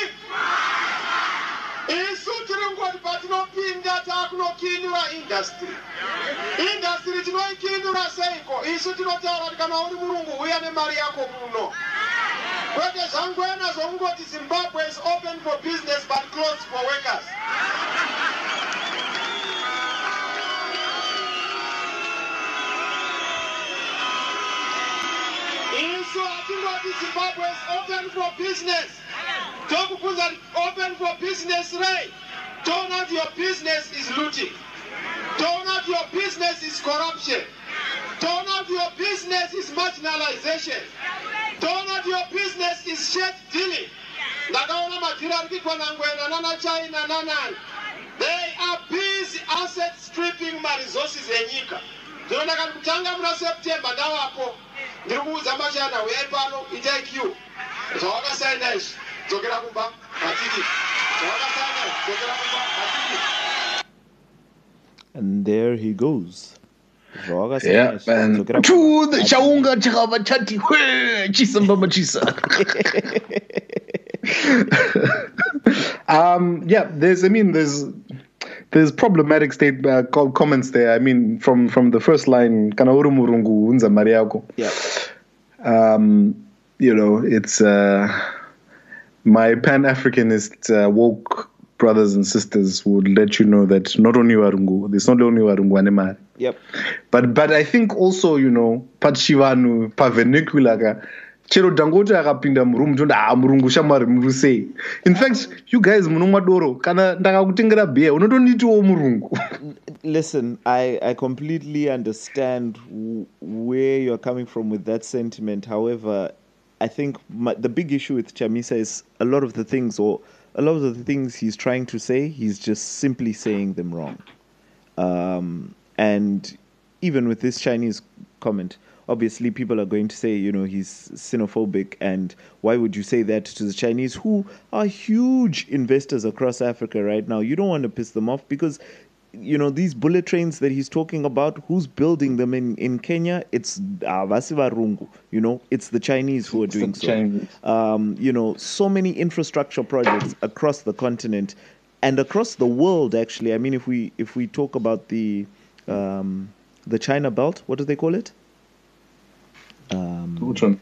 Isu tirungoti patinopinda takunokindura industry. Industry tinoikindura seiko. Isu tinotaura kuti kana uri murungu uya nemari yako muno. Kwete zvangwena zvongoti Zimbabwe is open for business but closed for workers. Isu hatingoti Zimbabwe is open for business. Don't put that open for business, right? Turn out your business is looting. Turn out your business is corruption. Turn out your business is marginalization. Turn out your business is shirt dealing. Ndakaona madhira ari kuitwa naNgwena nana China nanani. They are busy asset stripping maresources enyika. Ndinoda kuti kutanga muna September ndavapo. Ndiri kuudza mashana uyai pano itai queue. Zvawakasaina izvi dzokera kumba hatiki. Zvawakasaina izvi dzokera kumba hatiki. And there he goes. Zvawaka Yeah, saina, and dzokera to the chaunga chakava chati hwe chisa mbamba chisa. Um, yeah, there's. I mean, there's there's problematic state uh, co- comments there. I mean, from from the first line, kana uri murungu unza mari yako. Yeah. Um, you know, it's uh, my Pan-Africanist uh, woke brothers and sisters would let you know that not only Warungu, there's not only Warungu anemari. Yep. But but I think also, you know, pachivanu pa vernacular ka chero Dangote akapinda murumu tonda ah murungu shamari murusei. In fact, you guys munomadoro kana ndakakutengera beer unotonitiwo murungu. Listen, I, I completely understand w- where you're coming from with that sentiment. However, I think my, the big issue with Chamisa is a lot of the things, or a lot of the things he's trying to say, he's just simply saying them wrong. Um, and even with this Chinese comment, obviously people are going to say, you know, he's xenophobic, and why would you say that to the Chinese, who are huge investors across Africa right now? You don't want to piss them off because, you know, these bullet trains that he's talking about, who's building them in, in Kenya? It's uh, Vasivarungu, you know, it's the Chinese who are doing the so. Chinese. Um, you know, so many infrastructure projects across the continent and across the world, actually. I mean, if we if we talk about the um, the China Belt, what do they call it? Um, Which one?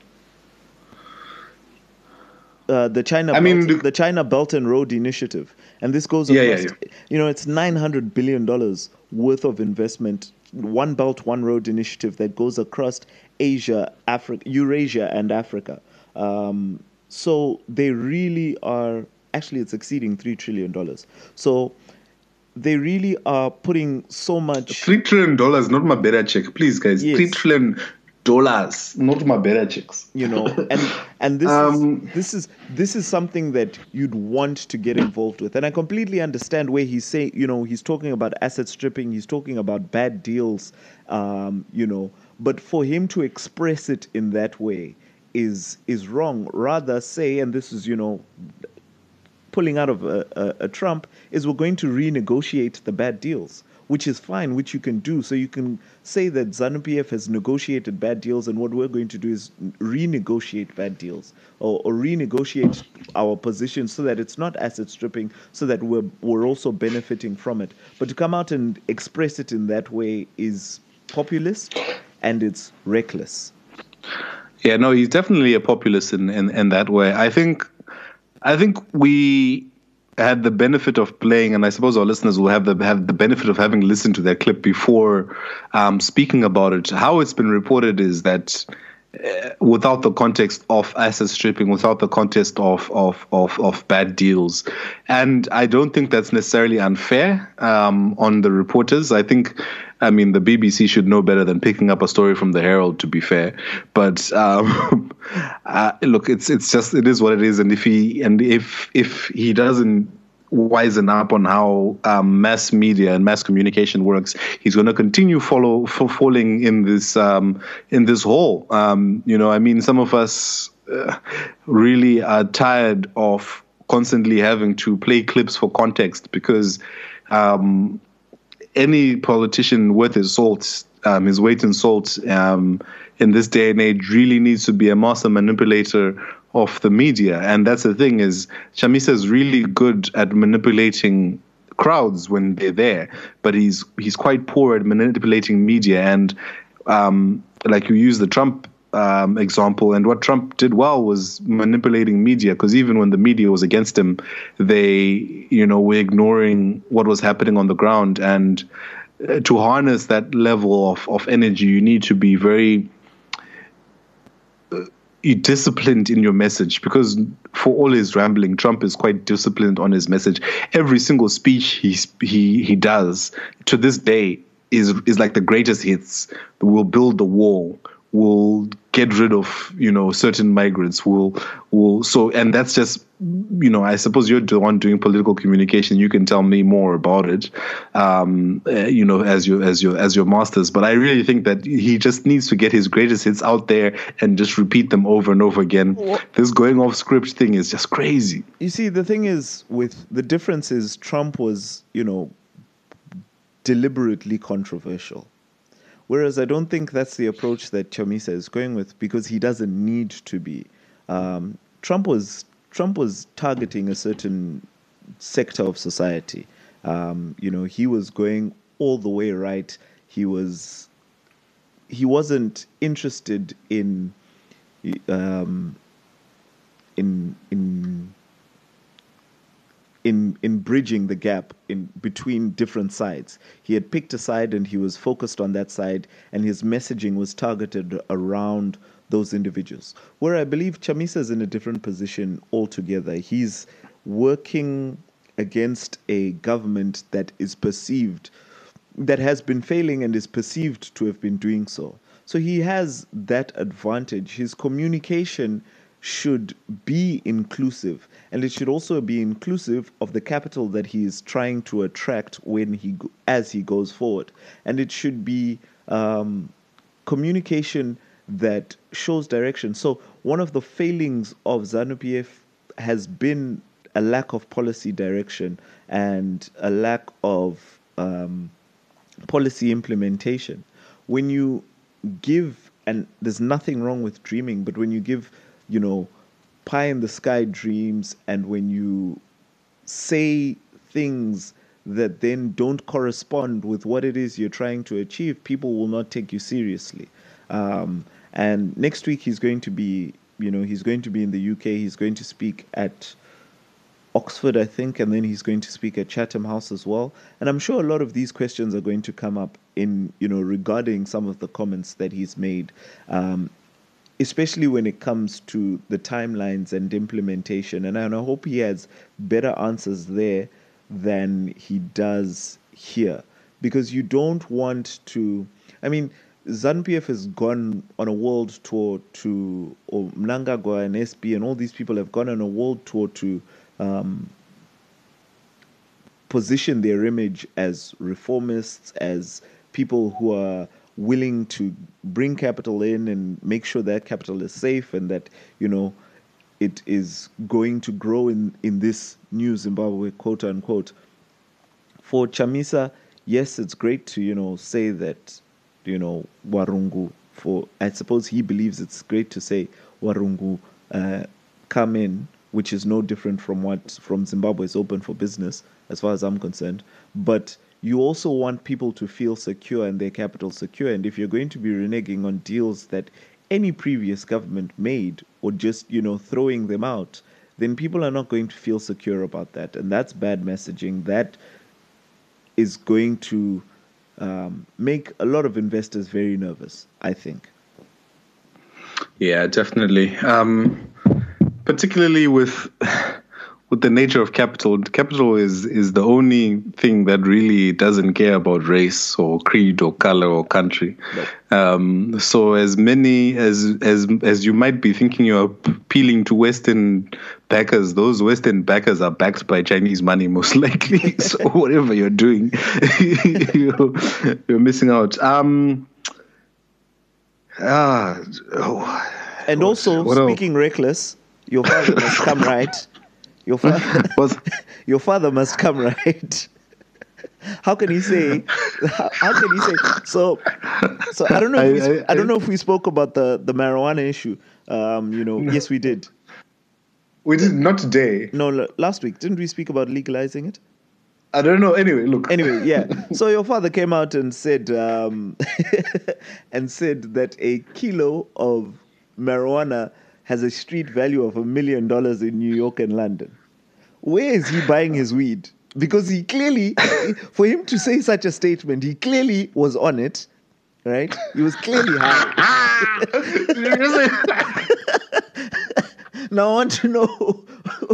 uh, the China I Belt, mean, the- the China Belt and Road Initiative, and this goes Yeah, yeah, across. You know, it's nine hundred billion dollars worth of investment. One Belt, One Road initiative that goes across Asia, Africa, Eurasia, and Africa. Um, so they really are. Actually, it's exceeding three trillion dollars. So they really are putting so much. Three trillion dollars, not my better check, please, guys. Yes. Three trillion. dollars, not my better chicks. You know, and and this Um, is this is this is something that you'd want to get involved with. And I completely understand where he's saying, you know, he's talking about asset stripping, he's talking about bad deals, um, you know, but for him to express it in that way is is wrong. Rather say, and this is, you know, pulling out of a, a, a Trump, is we're going to renegotiate the bad deals, which is fine, which you can do. So you can say that ZANU-P F has negotiated bad deals, and what we're going to do is renegotiate bad deals, or, or renegotiate our position so that it's not asset stripping, so that we're we're also benefiting from it. But to come out and express it in that way is populist, and it's reckless. Yeah, no, he's definitely a populist in, in, in that way. I think, I think we had the benefit of playing, and I suppose our listeners will have the have the benefit of having listened to that clip before um, speaking about it. How it's been reported is that uh, without the context of asset stripping, without the context of of of, of bad deals, and I don't think that's necessarily unfair um, on the reporters. I think. I mean, the B B C should know better than picking up a story from the Herald, to be fair. But um, uh, look, it's it's just it is what it is, and if he and if if he doesn't wisen up on how um, mass media and mass communication works, he's going to continue follow f- falling in this um, in this hole. Um, you know, I mean, some of us uh, really are tired of constantly having to play clips for context because. Um, Any politician worth his salt, um, his weight in salt, um, in this day and age, really needs to be a master manipulator of the media. And that's the thing is, Chamisa is really good at manipulating crowds when they're there, but he's he's quite poor at manipulating media. And um, like you use the Trump um, example, and what Trump did well was manipulating media, because even when the media was against him, they, you know, were ignoring what was happening on the ground. And uh, to harness that level of, of energy, you need to be very uh, disciplined in your message, because for all his rambling, Trump is quite disciplined on his message. Every single speech he he he does to this day is is like the greatest hits. We'll build the wall. Will get rid of, you know, certain migrants. Will will so, and that's just, you know, I suppose you're the one doing political communication. You can tell me more about it, um, uh, you know, as your as your as your masters. But I really think that he just needs to get his greatest hits out there and just repeat them over and over again. What? This going off script thing is just crazy. You see, the thing is, with the difference is Trump was, you know, deliberately controversial. Whereas I don't think that's the approach that Chamisa is going with, because he doesn't need to be. Um, Trump was Trump was targeting a certain sector of society. Um, you know, he was going all the way right. He was he wasn't interested in um, in in. in in bridging the gap in between different sides. He had picked a side and he was focused on that side, and his messaging was targeted around those individuals. Where I believe Chamisa is in a different position altogether. He's working against a government that is perceived, that has been failing and is perceived to have been doing so. So he has that advantage. His communication should be inclusive, and it should also be inclusive of the capital that he is trying to attract when he as he goes forward, and it should be um, communication that shows direction. So one of the failings of ZANU-P F has been a lack of policy direction and a lack of um, policy implementation. When you give, and there's nothing wrong with dreaming, but when you give, you know, pie in the sky dreams, and when you say things that then don't correspond with what it is you're trying to achieve, people will not take you seriously. Um, and next week he's going to be, you know, he's going to be in the U K. He's going to speak at Oxford, I think, and then he's going to speak at Chatham House as well. And I'm sure a lot of these questions are going to come up in, you know, regarding some of the comments that he's made. Um, especially when it comes to the timelines and implementation. And I, and I hope he has better answers there than he does here. Because you don't want to... I mean, ZANU-P F has gone on a world tour to, or Mnangagwa and S P and all these people have gone on a world tour to um, position their image as reformists, as people who are willing to bring capital in and make sure that capital is safe and that, you know, it is going to grow in, in this new Zimbabwe, quote unquote. For Chamisa, yes, it's great to, you know, say that, you know, Warungu, for, I suppose he believes it's great to say Warungu uh, come in, which is no different from what, from Zimbabwe is open for business, as far as I'm concerned. But you also want people to feel secure and their capital secure. And if you're going to be reneging on deals that any previous government made or just, you know, throwing them out, then people are not going to feel secure about that. And that's bad messaging. That is going to um, make a lot of investors very nervous, I think. Yeah, definitely. Um, particularly with with the nature of capital. Capital is is the only thing that really doesn't care about race or creed or color or country. Nope. Um, so as many as as as you might be thinking you're appealing to Western backers, those Western backers are backed by Chinese money most likely. So whatever you're doing, you're, you're missing out. Um, ah, oh, and what- also, what else? speaking reckless, your father must come right. Your father, Was- your father must come right. How can he say? How, how can he say? So, so I don't know. If I- we, I- I, don't know if we spoke about the the marijuana issue. Um, you know, yes, we did. We did not today. No, l- last week didn't we speak about legalizing it? I don't know. Anyway, look. Anyway, yeah. So your father came out and said, um, and said that a kilo of marijuana has a street value of a million dollars in New York and London. Where is he buying his weed? Because he clearly, for him to say such a statement, he clearly was on it, right? He was clearly high. Now I want to know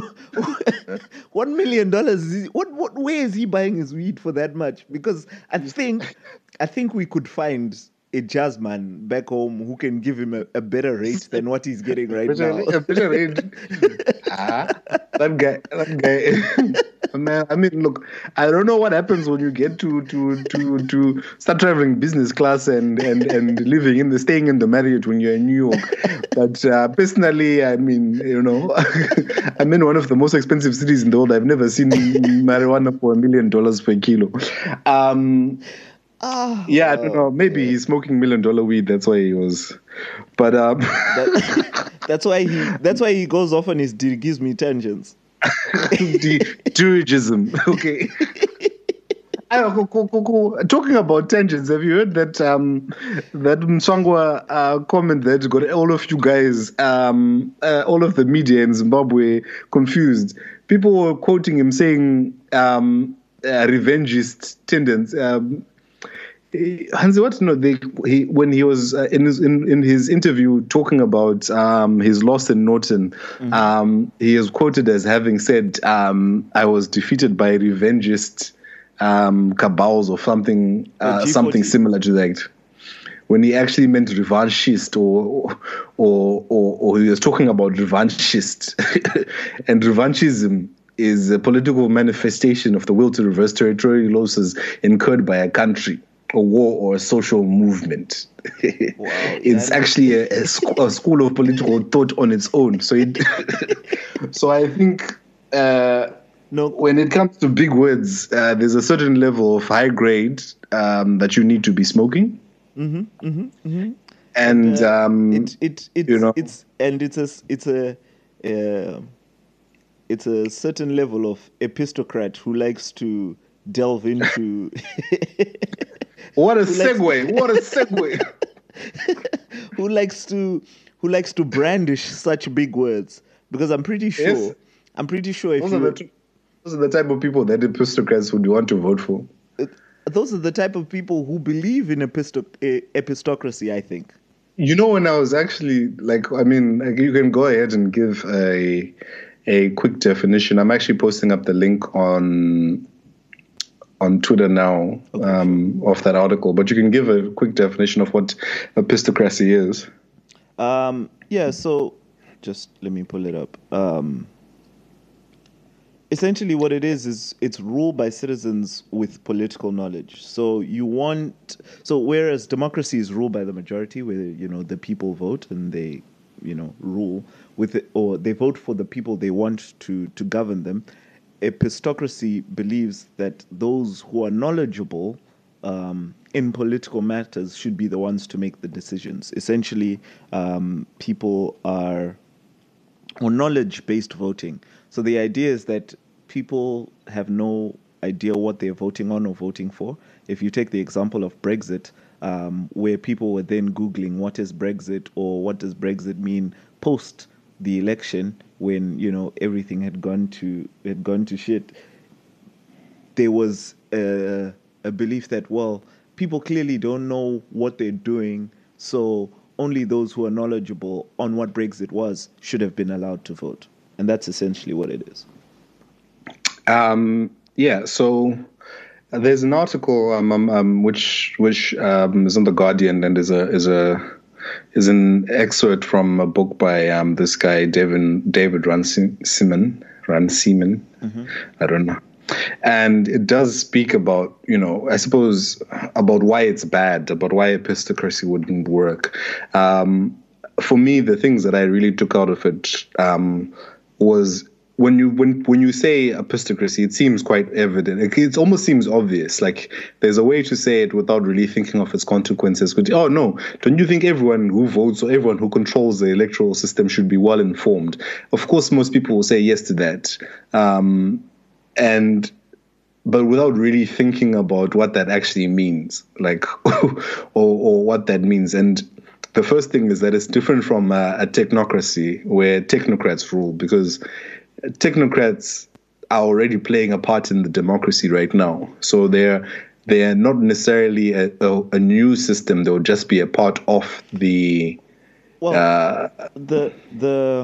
one million dollars. Is he, what what where is he buying his weed for that much? Because I think I think we could find a jazzman back home who can give him a, a better rate than what he's getting right Better- now. a better rate. Ah, that guy, that guy. Man, I mean, look, I don't know what happens when you get to to to to start traveling business class and and and living in the staying in the Marriott when you're in New York. But uh, personally, I mean, you know, I'm in one of the most expensive cities in the world. I've never seen marijuana for a million dollars per kilo. Um, Ah, yeah, I don't know. Maybe he's smoking million dollar weed. That's why he was. But um, that, that's why he that's why he goes off on his Dirigizmi tangents. the dirigism. Okay. I- co- co- co- co- Talking about tangents, have you heard that um, that Mswangwa uh, comment that got all of you guys, um, uh, all of the media in Zimbabwe confused? People were quoting him saying um, uh, revengist tendency. Um, Hansi, what? No, they, he, when he was uh, in, his, in in his interview talking about um, his loss in Norton, mm-hmm. um, he is quoted as having said, um, "I was defeated by revengist um, cabals or something, uh, something similar to that." When he actually meant revanchist, or or or, or he was talking about revanchist, and revanchism is a political manifestation of the will to reverse territorial losses incurred by a country, a war, or a social movement. Wow, It's actually a, a, sc- a school of political thought on its own. So, it, so I think uh, No, when it comes to big words, uh, there's a certain level of high grade um, that you need to be smoking, mm-hmm, mm-hmm, mm-hmm. and Uh, um, it it it's you know. it's and it's a s- it's a uh, it's a certain level of epistocrat who likes to delve into what a likes- segue! What a segue! who likes to who likes to brandish such big words, because I'm pretty sure Yes. I'm pretty sure if Those are, you the, t- those are the type of people that epistocrats would want to vote for. those are the type of people who believe in episto- eh, epistocracy, I think. You know, when I was actually like, I mean, like, you can go ahead and give a a quick definition. I'm actually posting up the link on on Twitter now Okay, um, of that article, but you can give a quick definition of what epistocracy is. Um, yeah, so just let me pull it up. Um, essentially, what it is is it's ruled by citizens with political knowledge. So you want so whereas democracy is ruled by the majority, where you know the people vote and they you know rule with it, or they vote for the people they want to to govern them. Epistocracy believes that those who are knowledgeable um, in political matters should be the ones to make the decisions. Essentially, um, people are or knowledge-based voting. So the idea is that people have no idea what they're voting on or voting for. If you take the example of Brexit, um, where people were then Googling what is Brexit or what does Brexit mean post the election, when you know everything had gone to had gone to shit, there was a, a belief that well, people clearly don't know what they're doing, so only those who are knowledgeable on what Brexit was should have been allowed to vote, and that's essentially what it is. Um, yeah. So there's an article um, um, um, which which um, is on the Guardian, and is a is a is an excerpt from a book by um, this guy, David, David Runciman. Runciman. Mm-hmm. I don't know. And it does speak about, you know, I suppose, about why it's bad, about why epistocracy wouldn't work. Um, for me, the things that I really took out of it um, was when you when when you say epistocracy, it seems quite evident. It, it almost seems obvious. Like there's a way to say it without really thinking of its consequences. But oh no, don't you think everyone who votes or everyone who controls the electoral system should be well informed? Of course, most people will say yes to that, um, and but without really thinking about what that actually means, like or, or what that means. And the first thing is that it's different from a, a technocracy where technocrats rule, because technocrats are already playing a part in the democracy right now. So they're they're not necessarily a, a, a new system. They'll just be a part of the. Well, uh, the the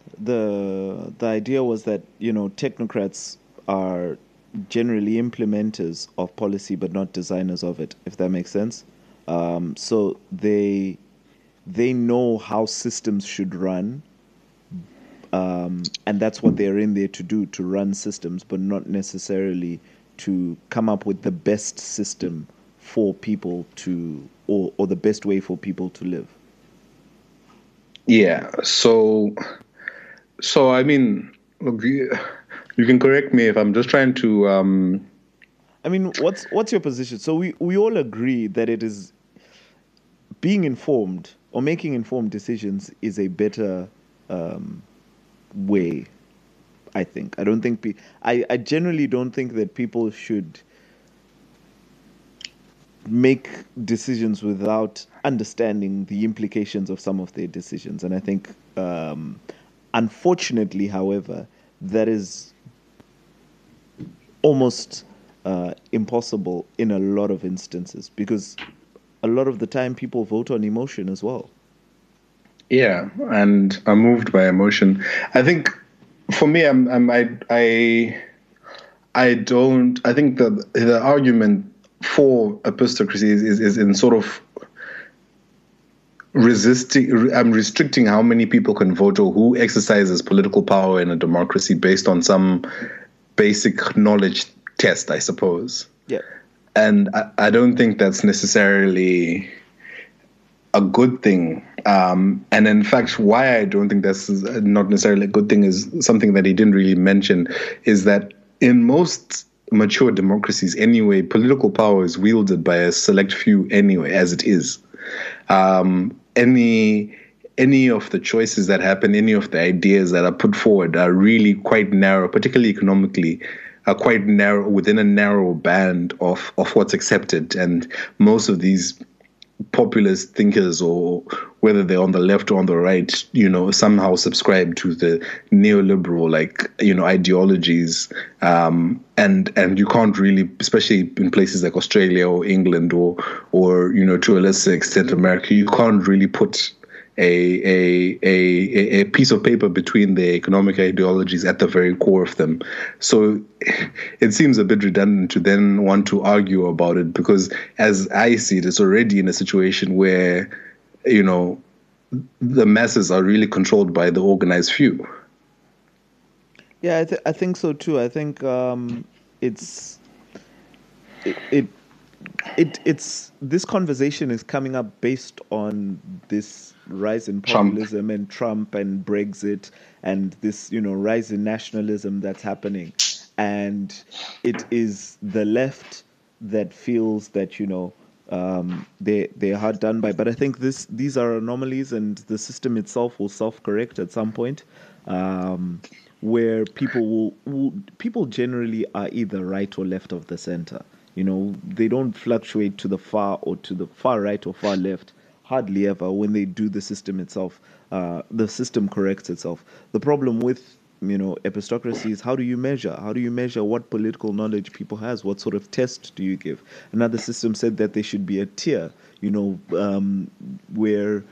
the the idea was that you know technocrats are generally implementers of policy, but not designers of it. If that makes sense. Um, so they they know how systems should run. Um, and that's what they're in there to do, to run systems, but not necessarily to come up with the best system for people to, or, or the best way for people to live. Yeah. So, so I mean, look, you, you can correct me if I'm just trying to. Um... I mean, what's what's your position? So we, we all agree that it is being informed or making informed decisions is a better. Um, way, I think. I don't think pe- I, I generally don't think that people should make decisions without understanding the implications of some of their decisions. And I think, um, unfortunately, however, that is almost uh, impossible in a lot of instances, because a lot of the time people vote on emotion as well. Yeah, and I'm moved by emotion. I think for me, I'm, I'm I I I don't. I think that the argument for epistocracy is, is, is in sort of resisting. I'm restricting how many people can vote or who exercises political power in a democracy based on some basic knowledge test, I suppose. Yeah, and I, I don't think that's necessarily a good thing. Um, and in fact, why I don't think that's not necessarily a good thing is something that he didn't really mention, is that in most mature democracies anyway, political power is wielded by a select few anyway, as it is. Um, any any of the choices that happen, any of the ideas that are put forward are really quite narrow, particularly economically, are quite narrow, within a narrow band of, of what's accepted. And most of these populist thinkers, or whether they're on the left or on the right, you know, somehow subscribe to the neoliberal, like, you know, ideologies. Um, and and you can't really, especially in places like Australia or England or, or you know, to a lesser extent America, you can't really put a, a a a piece of paper between their economic ideologies at the very core of them. So it seems a bit redundant to then want to argue about it, because as I see it, it's already in a situation where, you know, the masses are really controlled by the organized few. Yeah, I, th- I think so too. I think um, it's it, it it it's this conversation is coming up based on this rise in Trump. populism and Trump and Brexit and this, you know, rise in nationalism that's happening, and it is the left that feels that, you know, um, they they are hard done by. But I think this these are anomalies, and the system itself will self-correct at some point, um, where people will, will people generally are either right or left of the center. You know, they don't fluctuate to the far or to the far right or far left, hardly ever. When they do the system itself, uh, the system corrects itself. The problem with, you know, epistocracy is, how do you measure? How do you measure what political knowledge people has? What sort of test do you give? Another system said that there should be a tier, you know, um, where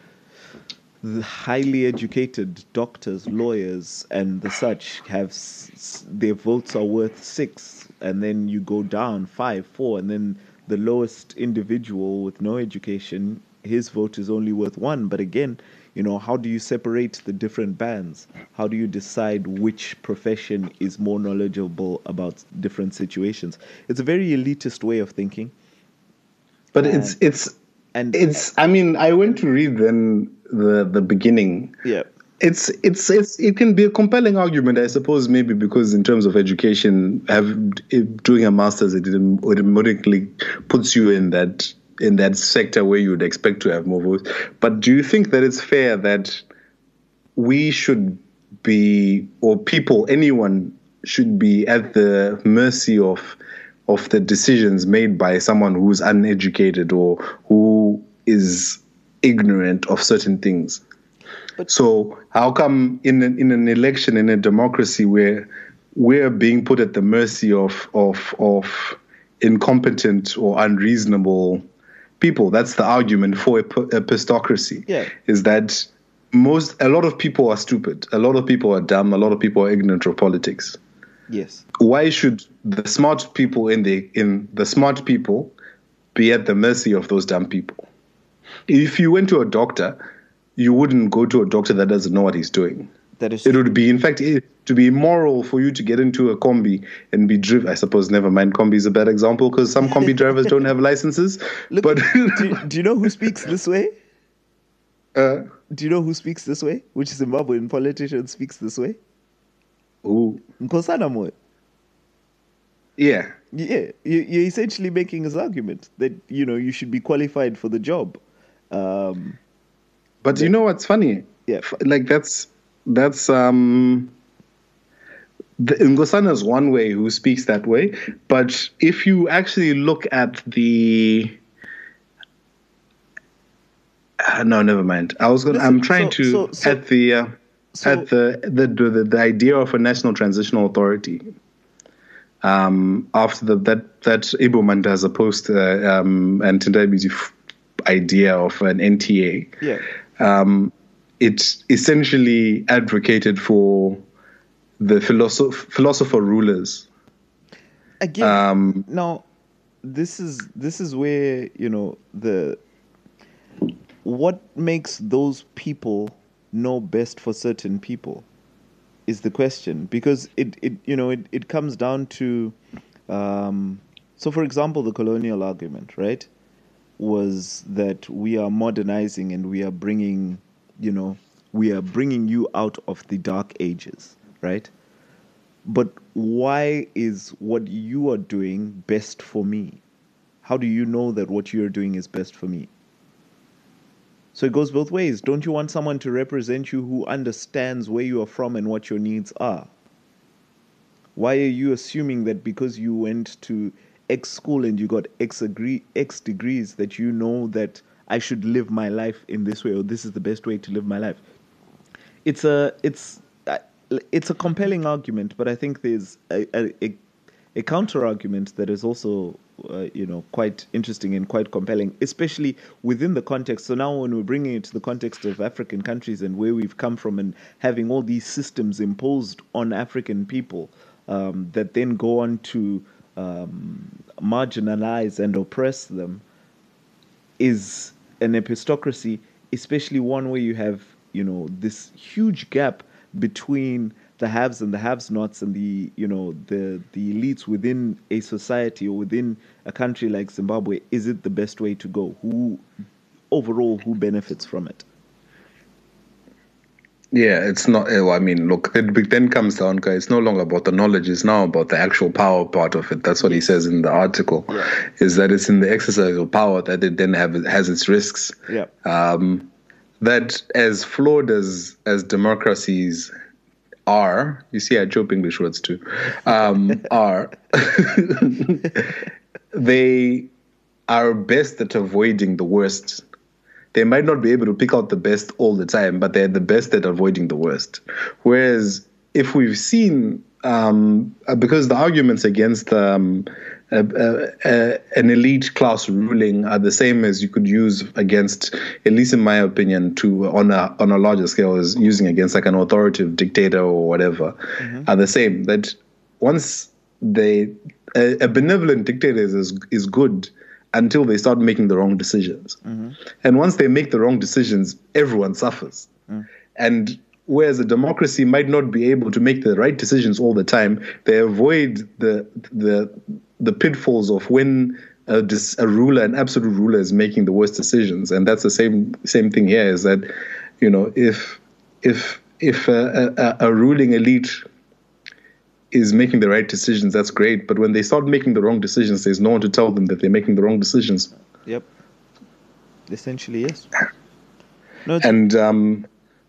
the highly educated doctors, lawyers, and the such have s- s- their votes are worth six, and then you go down five, four, and then the lowest individual with no education, his vote is only worth one. But again, you know, how do you separate the different bands? How do you decide which profession is more knowledgeable about different situations? It's a very elitist way of thinking. But it's And- it's and it's. I mean, I went to read then the the beginning. yeah, It's it's it's it can be a compelling argument, I suppose, maybe because in terms of education, have doing a master's, it automatically puts you in that in that sector where you would expect to have more votes. But do you think that it's fair that we should be, or people, anyone should be at the mercy of of the decisions made by someone who's uneducated or who is ignorant of certain things? So how come in an, in an election, in a democracy where we're being put at the mercy of of of incompetent or unreasonable people? That's the argument for ep- epistocracy. Yeah. Is that most a lot of people are stupid, a lot of people are dumb, a lot of people are ignorant of politics. yes. Why should the smart people in the in the smart people be at the mercy of those dumb people? If you went to a doctor, you wouldn't go to a doctor that doesn't know what he's doing. That is It true. would be, in fact, it, to be immoral for you to get into a combi and be driven. I suppose, never mind, combi is a bad example because some combi drivers don't have licenses. Look, but do, do you know who speaks this way? uh, Do you know who speaks this way? Which Zimbabwean politician speaks this way? ooh, Nkosana Moyo. yeah, Yeah, you, you're essentially making his argument that, you know, you should be qualified for the job. Um, but you know what's funny? Yeah. F- Like that's that's um. The, Ngosana is one way who speaks that way, but if you actually look at the uh, no, never mind. I was gonna. Listen, I'm trying so- to so- so- at the uh, so- at the the, the the idea of a national transitional authority. Um, after the, that that Ibo Mandaza post uh, um, and Tendai f- idea of an N T A, yeah. um, it essentially advocated for the philosoph- philosopher rulers. Again, Um, now this is this is where, you know, the what makes those people know best for certain people is the question, because it, it you know it, it comes down to um, so for example, the colonial argument, right, was that we are modernizing and we are bringing, you know, we are bringing you out of the dark ages, right? But why is what you are doing best for me? How do you know that what you're doing is best for me? So it goes both ways. Don't you want someone to represent you who understands where you are from and what your needs are? Why are you assuming that because you went to X school and you got X, agree, X degrees that you know that I should live my life in this way, or this is the best way to live my life? It's a it's uh, it's a compelling argument, but I think there's a a, a, a counter argument that is also uh, you know, quite interesting and quite compelling, especially within the context. So now when we're bringing it to the context of African countries and where we've come from and having all these systems imposed on African people um, that then go on to um, marginalize and oppress them, is an epistocracy, especially one where you have, you know, this huge gap between the haves and the have-nots and the, you know, the the elites within a society or within a country like Zimbabwe. Is it the best way to go? Who, overall, who benefits from it? Yeah, it's not. Well, I mean, look, it then comes down, guys. It's no longer about the knowledge; it's now about the actual power part of it. That's what he says in the article. Yeah. Is that it's in the exercise of power that it then have has its risks. Yeah. Um, that as flawed as as democracies are, you see, I joke English words too. Um, are they are best at avoiding the worst. They might not be able to pick out the best all the time, but they're the best at avoiding the worst. Whereas if we've seen, um, because the arguments against um, a, a, a, an elite class ruling are the same as you could use against, at least in my opinion, to on a on a larger scale, as using against like an authoritative dictator or whatever, mm-hmm. are the same. That once they a, a benevolent dictator is is good until they start making the wrong decisions. Mm-hmm. And once they make the wrong decisions, everyone suffers. Mm. And whereas a democracy might not be able to make the right decisions all the time, they avoid the the the pitfalls of when a, a ruler, an absolute ruler, is making the worst decisions. And that's the same same thing here, is that, you know, if if if a, a, a ruling elite is making the right decisions, that's great. But when they start making the wrong decisions, there's no one to tell them that they're making the wrong decisions. Yep. Essentially, yes. No, and um,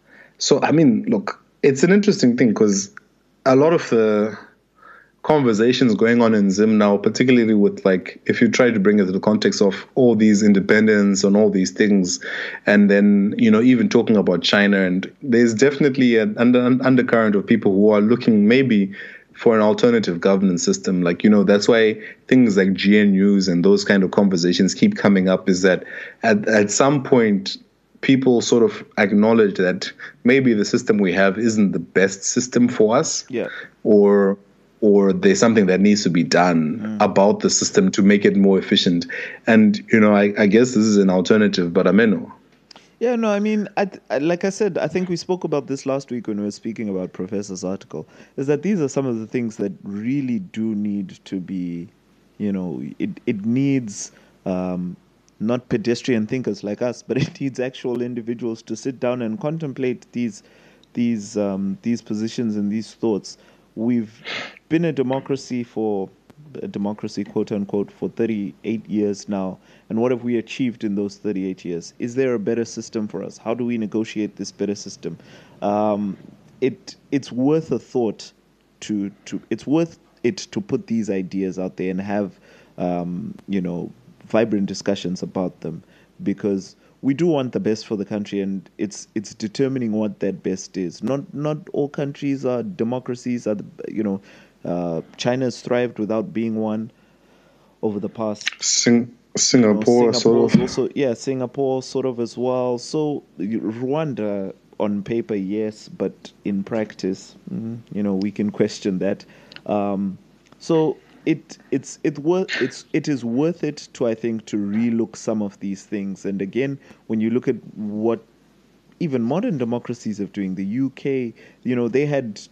so, I mean, look, it's an interesting thing because a lot of the conversations going on in Zim now, particularly with, like, if you try to bring it to the context of all these independence and all these things, and then, you know, even talking about China, and there's definitely an under, undercurrent of people who are looking maybe for an alternative governance system. Like, you know, that's why things like G N Us and those kind of conversations keep coming up, is that at, at some point people sort of acknowledge that maybe the system we have isn't the best system for us. Yeah. Or or there's something that needs to be done mm. about the system to make it more efficient. And, you know, I, I guess this is an alternative, but ameno. Yeah, no, I mean, I, I, like I said, I think we spoke about this last week when we were speaking about Professor's article, is that these are some of the things that really do need to be, you know, it, it needs um, not pedestrian thinkers like us, but it needs actual individuals to sit down and contemplate these, these, um, these positions and these thoughts. We've been a democracy for a democracy, quote unquote, for thirty-eight years now. And what have we achieved in those thirty-eight years? Is there a better system for us? How do we negotiate this better system? Um, it it's worth a thought to to it's worth it to put these ideas out there and have um, you know vibrant discussions about them, because we do want the best for the country, and it's it's determining what that best is. Not not all countries are democracies. Are the, you know, uh, China's thrived without being one over the past. Sing- Singapore, you know, sort of. Also, yeah, Singapore sort of as well. So Rwanda on paper, yes, but in practice, mm, you know, we can question that. Um, so. It it's it worth it's it is worth it to I think to relook some of these things. And again, when you look at what even modern democracies are doing, the U K, you know, they had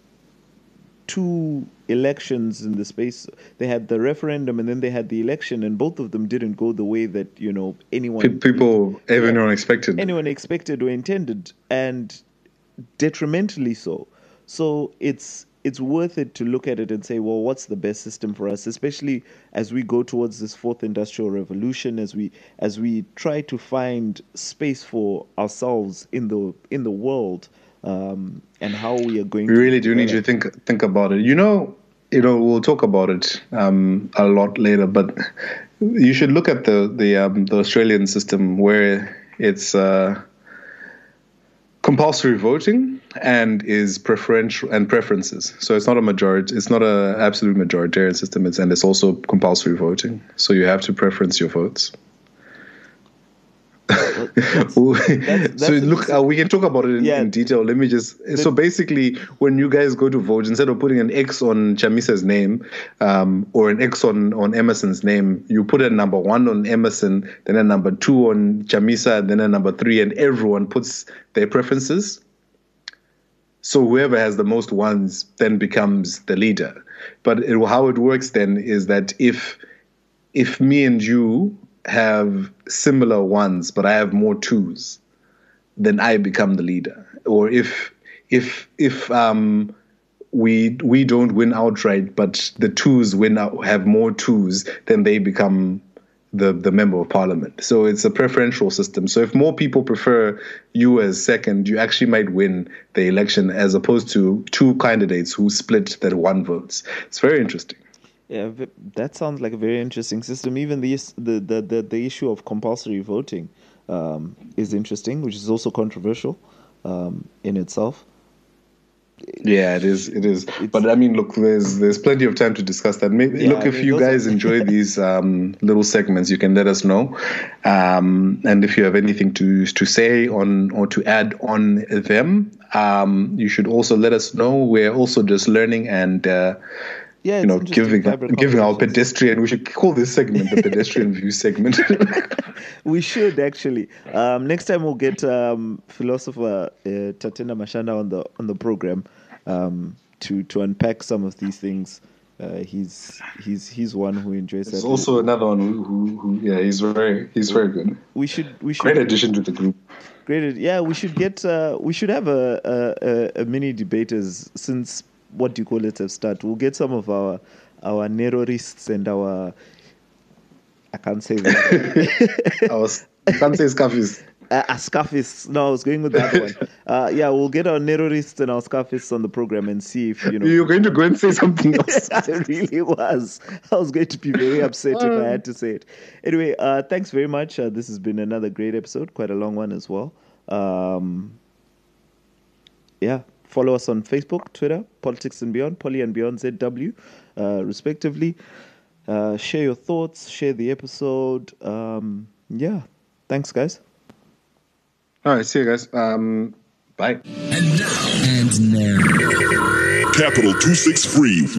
two elections in the space. They had the referendum and then they had the election, and both of them didn't go the way that, you know, anyone people everyone yeah, expected anyone expected or intended, and detrimentally so. So it's. It's worth it to look at it and say, well, what's the best system for us, especially as we go towards this fourth industrial revolution, as we as we try to find space for ourselves in the in the world, um, and how we are going. We to really do need to think think about it. You know, you know, we'll talk about it um, a lot later, but you should look at the the um, the Australian system, where it's. Uh, compulsory voting and is preferential and preferences. So it's not a majority. It's not a absolute majoritarian system. It's and it's also compulsory voting. So you have to preference your votes. That's, so that's look, uh, we can talk about it in, Yeah. in detail. Let me just. So basically, when you guys go to vote, instead of putting an X on Chamisa's name um, or an X on, on Emerson's name, you put a number one on Emerson, then a number two on Chamisa, then a number three, and everyone puts their preferences. So whoever has the most ones then becomes the leader. But it, how it works then is that if if me and you have similar ones, but I have more twos, then I become the leader. Or if if if um we we don't win outright, but the twos win out, have more twos, then they become the the member of parliament. So it's a preferential system. So if more people prefer you as second, you actually might win the election, as opposed to two candidates who split that one votes. It's very interesting. Yeah, v- that sounds like a very interesting system. Even the is- the the, the, the issue of compulsory voting um, is interesting, which is also controversial um, in itself. Yeah, it is. It is. But I mean, look, there's there's plenty of time to discuss that. Maybe Yeah, look, I if mean, you those are- guys enjoy these um, little segments, you can let us know. Um, and if you have anything to to say on or to add on them, um, you should also let us know. We're also just learning and. Uh, Yeah, you it's know, interesting, giving vibrant giving our conversations. pedestrian. We should call this segment the pedestrian view segment. We should actually. Um, next time we'll get um, philosopher uh, Tatenda Mashana on the on the program um, to to unpack some of these things. Uh, he's he's he's one who enjoys There's that. also another one who, who, who, yeah, he's very, he's very good. we should we should Great addition to the group. Great. Yeah, we should get. Uh, we should have a, a, a, a mini debaters since what do you call it? A start. We'll get some of our our nerorists and our. I can't say that. I was, I can't say scuffies. uh, uh, scuffists. No, I was going with that one. Uh, yeah, we'll get our nerorists and our scuffists on the program and see if you know. You're going to go and say something else. I really was. I was going to be very upset if I had to say it. Anyway, uh, thanks very much. Uh, this has been another great episode, quite a long one as well. Um, yeah, follow us on Facebook, Twitter, Politics and Beyond, Polly and Beyond Z W, uh, respectively. Uh, share your thoughts, share the episode. Um, yeah, thanks, guys. All right, see you guys. Um, bye. And now. And now. Capital two six three